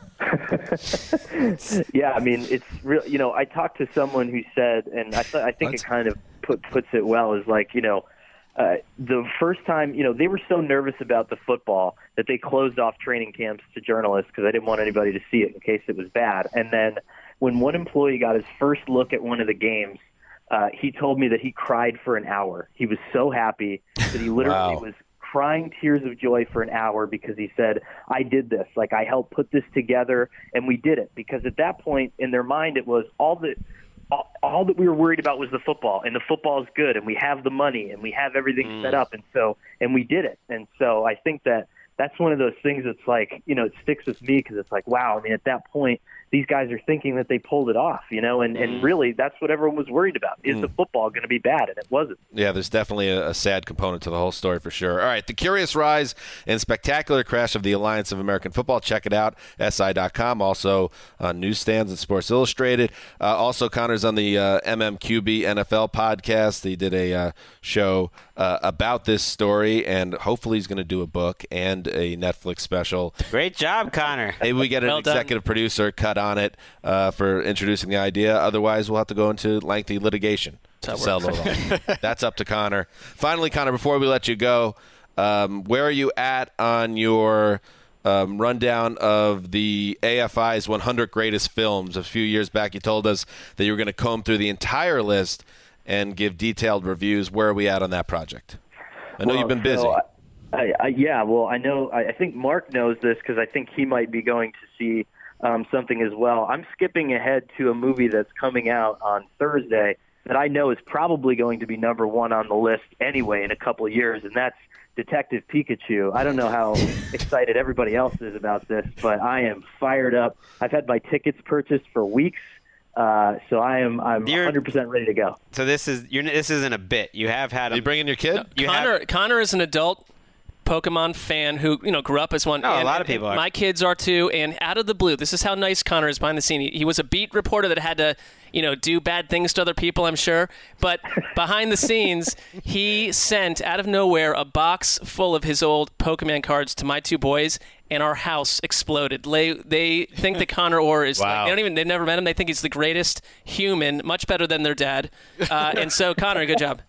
Yeah, I mean, it's real. You know, I talked to someone who said, and I, th- I think what? it kind of put, puts it well, is like, you know, uh, the first time, you know, they were so nervous about the football that they closed off training camps to journalists because they didn't want anybody to see it in case it was bad. And then when one employee got his first look at one of the games, uh, he told me that he cried for an hour. He was so happy that he literally wow. was crying tears of joy for an hour because he said, I did this. Like, I helped put this together, and we did it. Because at that point, in their mind, it was all that all, all that we were worried about was the football, and the football is good, and we have the money, and we have everything mm. set up, and so and we did it. And so I think that that's one of those things that's like, you know, it sticks with me because it's like, wow, I mean, at that point, these guys are thinking that they pulled it off, you know, and, and really that's what everyone was worried about. Is mm. the football going to be bad? And it wasn't. Yeah, there's definitely a, a sad component to the whole story for sure. All right, the curious rise and spectacular crash of the Alliance of American Football. Check it out, S I dot com, also on newsstands and Sports Illustrated. Uh, also, Connor's on the uh, M M Q B N F L podcast. He did a uh, show uh, about this story, and hopefully he's going to do a book and a Netflix special. Great job, Connor. Maybe we get an well executive producer cut on it uh, for introducing the idea. Otherwise, we'll have to go into lengthy litigation to sell the law. That's up to Connor. Finally, Connor, before we let you go, um, where are you at on your um, rundown of the A F I's one hundred greatest films? A few years back, you told us that you were going to comb through the entire list and give detailed reviews. Where are we at on that project? I know well, you've been busy. So I, I, yeah, well, I know. I, I think Mark knows this because I think he might be going to see um, something as well. I'm skipping ahead to a movie that's coming out on Thursday that I know is probably going to be number one on the list anyway in a couple of years, and that's Detective Pikachu. I don't know how excited everybody else is about this, but I am fired up. I've had my tickets purchased for weeks. Uh, so I am I'm you're, one hundred percent ready to go. So this is you're, this isn't a bit. You have had a, Are you bringing your kid? No, you Connor have, Connor is an adult Pokemon fan who, you know, grew up as one. No, and, a lot of people are. My kids are too, and out of the blue, this is how nice Connor is behind the scene. He, he was a beat reporter that had to, you know, do bad things to other people, I'm sure. But behind the scenes, he sent, out of nowhere, a box full of his old Pokemon cards to my two boys, and our house exploded. They, they think that Connor Orr is, wow. like, they don't even, they've never met him. They think he's the greatest human, much better than their dad. Uh, and so, Connor, good job.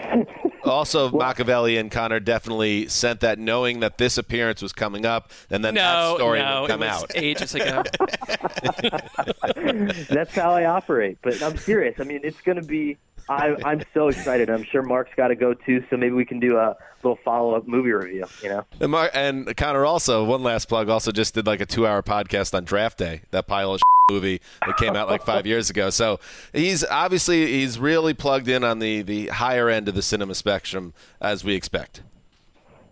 Also, Machiavelli and Connor definitely sent that knowing that this appearance was coming up, and then no, that story no, would come it was out. ages ago. That's how I operate. But I'm serious. I mean, it's going to be I, I'm so excited. I'm sure Mark's got to go too, so maybe we can do a little follow-up movie review, you know? And, Mark, and Connor also, one last plug, also just did like a two-hour podcast on Draft Day, that pile of movie that came out like five years ago. So he's obviously, he's really plugged in on the, the higher end of the cinema spectrum, as we expect.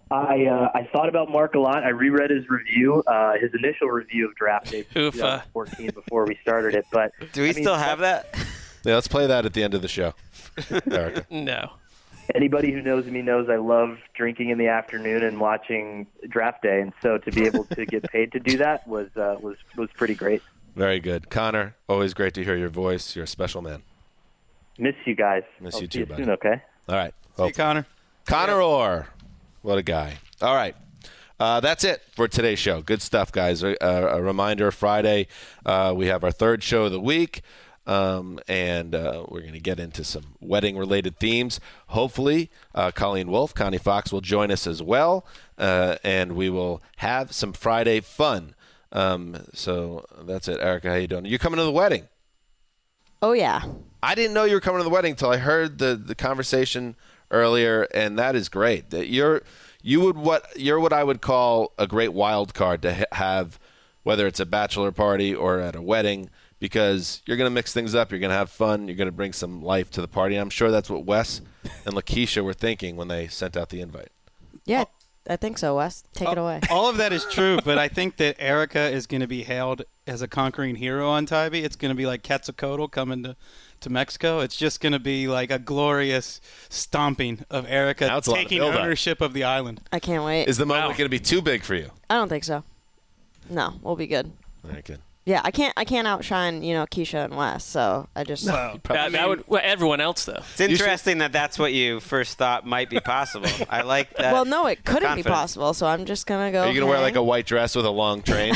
I uh, I thought about Mark a lot. I reread his review, uh, his initial review of Draft Day twenty fourteen before we started it. But do we I mean, still have that? Yeah, let's play that at the end of the show. Erica. No. Anybody who knows me knows I love drinking in the afternoon and watching Draft Day, and so to be able to get paid to do that was uh, was was pretty great. Very good. Connor, always great to hear your voice. You're a special man. Miss you guys. Miss I'll you see too, you buddy. soon, okay? All right. Hey, Connor. Connor Orr. What a guy. All right. Uh, that's it for today's show. Good stuff, guys. Uh, a reminder, Friday, uh, we have our third show of the week, um, and uh, we're going to get into some wedding-related themes. Hopefully, uh, Colleen Wolfe, Connie Fox will join us as well, uh, and we will have some Friday fun. Um, so that's it. Erica, how you doing? You coming to the wedding? Oh, yeah. I didn't know you were coming to the wedding until I heard the, the conversation earlier, and that is great. That you're you would what you're what I would call a great wild card to ha- have, whether it's a bachelor party or at a wedding, because you're going to mix things up. You're going to have fun. You're going to bring some life to the party. I'm sure that's what Wes and Lakeisha were thinking when they sent out the invite. Yeah, I think so, Wes. Take it away. All of that is true, but I think that Erica is going to be hailed as a conquering hero on Tybee. It's going to be like Quetzalcoatl coming to, to Mexico. It's just going to be like a glorious stomping of Erica Now it's a lot of taking build-up. ownership of the island. I can't wait. Is the moment going to be too big for you? I don't think so. No, we'll be good. Very good. Yeah, I can't. I can't outshine you know Keisha and Wes. So I just. That, that would well, everyone else though. It's interesting that that's what you first thought might be possible. I like that. Well, no, it couldn't confidence. be possible. So I'm just gonna go. Are you going to wear hang. like a white dress with a long train?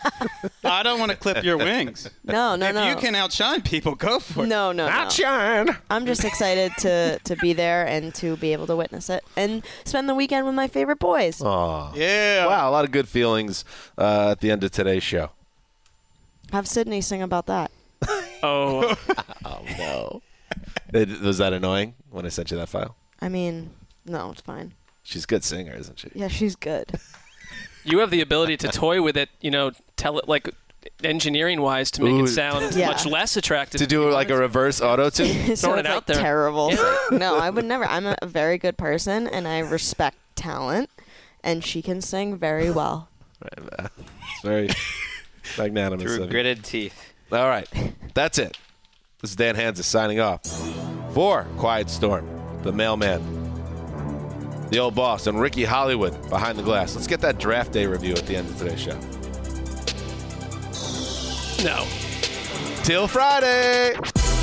I don't want to clip your wings. No, no, if no. you can outshine people, go for it. No, no, no. Outshine. I'm just excited to to be there and to be able to witness it and spend the weekend with my favorite boys. Aw. Yeah. Wow, a lot of good feelings uh, at the end of today's show. Have Sydney sing about that. Oh. Oh, no. Did- Was that annoying when I sent you that file? I mean, no, it's fine. She's a good singer, isn't she? Yeah, she's good. You have the ability to toy with it, you know, tell it like engineering-wise to make Ooh. it sound Yeah. much less attractive. To do like a reverse auto-tune? so Throwing it's it out like there. terrible. No, I would never. I'm a, a very good person, and I respect talent, and she can sing very well. It's very magnanimous Through of you. gritted teeth. All right. That's it. This is Dan Hanzus signing off for Quiet Storm, the mailman, the old boss, and Ricky Hollywood behind the glass. Let's get that draft day review at the end of today's show. No. Till Friday.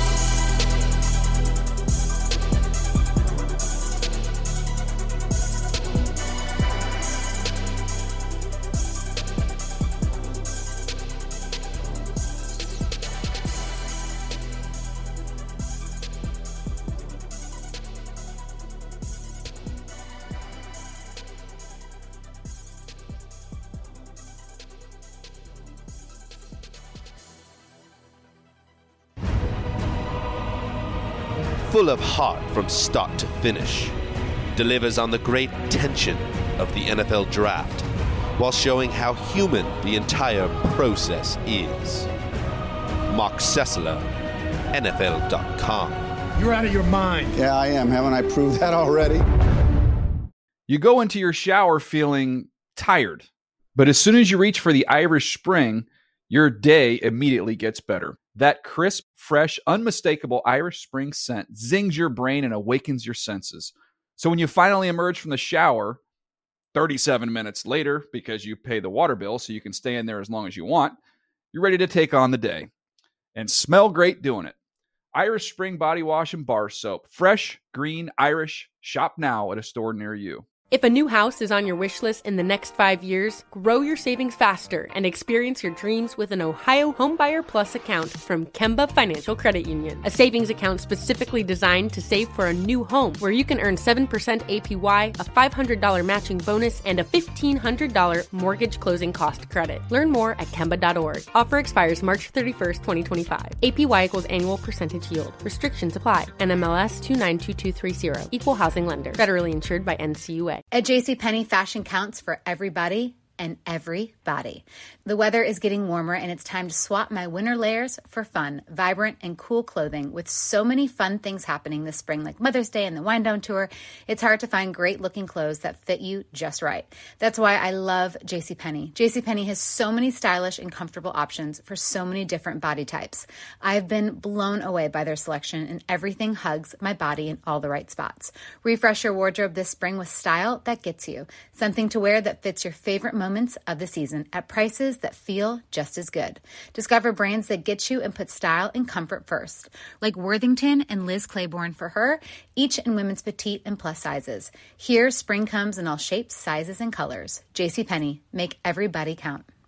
Full of heart from start to finish, delivers on the great tension of the N F L draft while showing how human the entire process is. Mark Sessler, N F L dot com. You're out of your mind. Yeah, I am. Haven't I proved that already? You go into your shower feeling tired, but as soon as you reach for the Irish Spring, your day immediately gets better. That crisp, fresh, unmistakable Irish Spring scent zings your brain and awakens your senses. So when you finally emerge from the shower, thirty-seven minutes later, because you pay the water bill so you can stay in there as long as you want, you're ready to take on the day. And smell great doing it. Irish Spring Body Wash and Bar Soap. Fresh, green, Irish. Shop now at a store near you. If a new house is on your wish list in the next five years, grow your savings faster and experience your dreams with an Ohio Homebuyer Plus account from Kemba Financial Credit Union. A savings account specifically designed to save for a new home where you can earn seven percent A P Y, a five hundred dollars matching bonus, and a fifteen hundred dollars mortgage closing cost credit. Learn more at Kemba dot org. Offer expires March thirty-first, twenty twenty-five. A P Y equals annual percentage yield. Restrictions apply. N M L S two nine two two three zero. Equal housing lender. Federally insured by N C U A. At JCPenney, fashion counts for everybody, and every body. The weather is getting warmer and it's time to swap my winter layers for fun, vibrant, and cool clothing. With so many fun things happening this spring, like Mother's Day and the Wind Down Tour, it's hard to find great looking clothes that fit you just right. That's why I love JCPenney. JCPenney has so many stylish and comfortable options for so many different body types. I've been blown away by their selection, and everything hugs my body in all the right spots. Refresh your wardrobe this spring with style that gets you. Something to wear that fits your favorite moments of the season at prices that feel just as good. Discover brands that get you and put style and comfort first, like Worthington and Liz Claiborne for her, each in women's petite and plus sizes. Here, spring comes in all shapes, sizes, and colors. JCPenney, make every body count.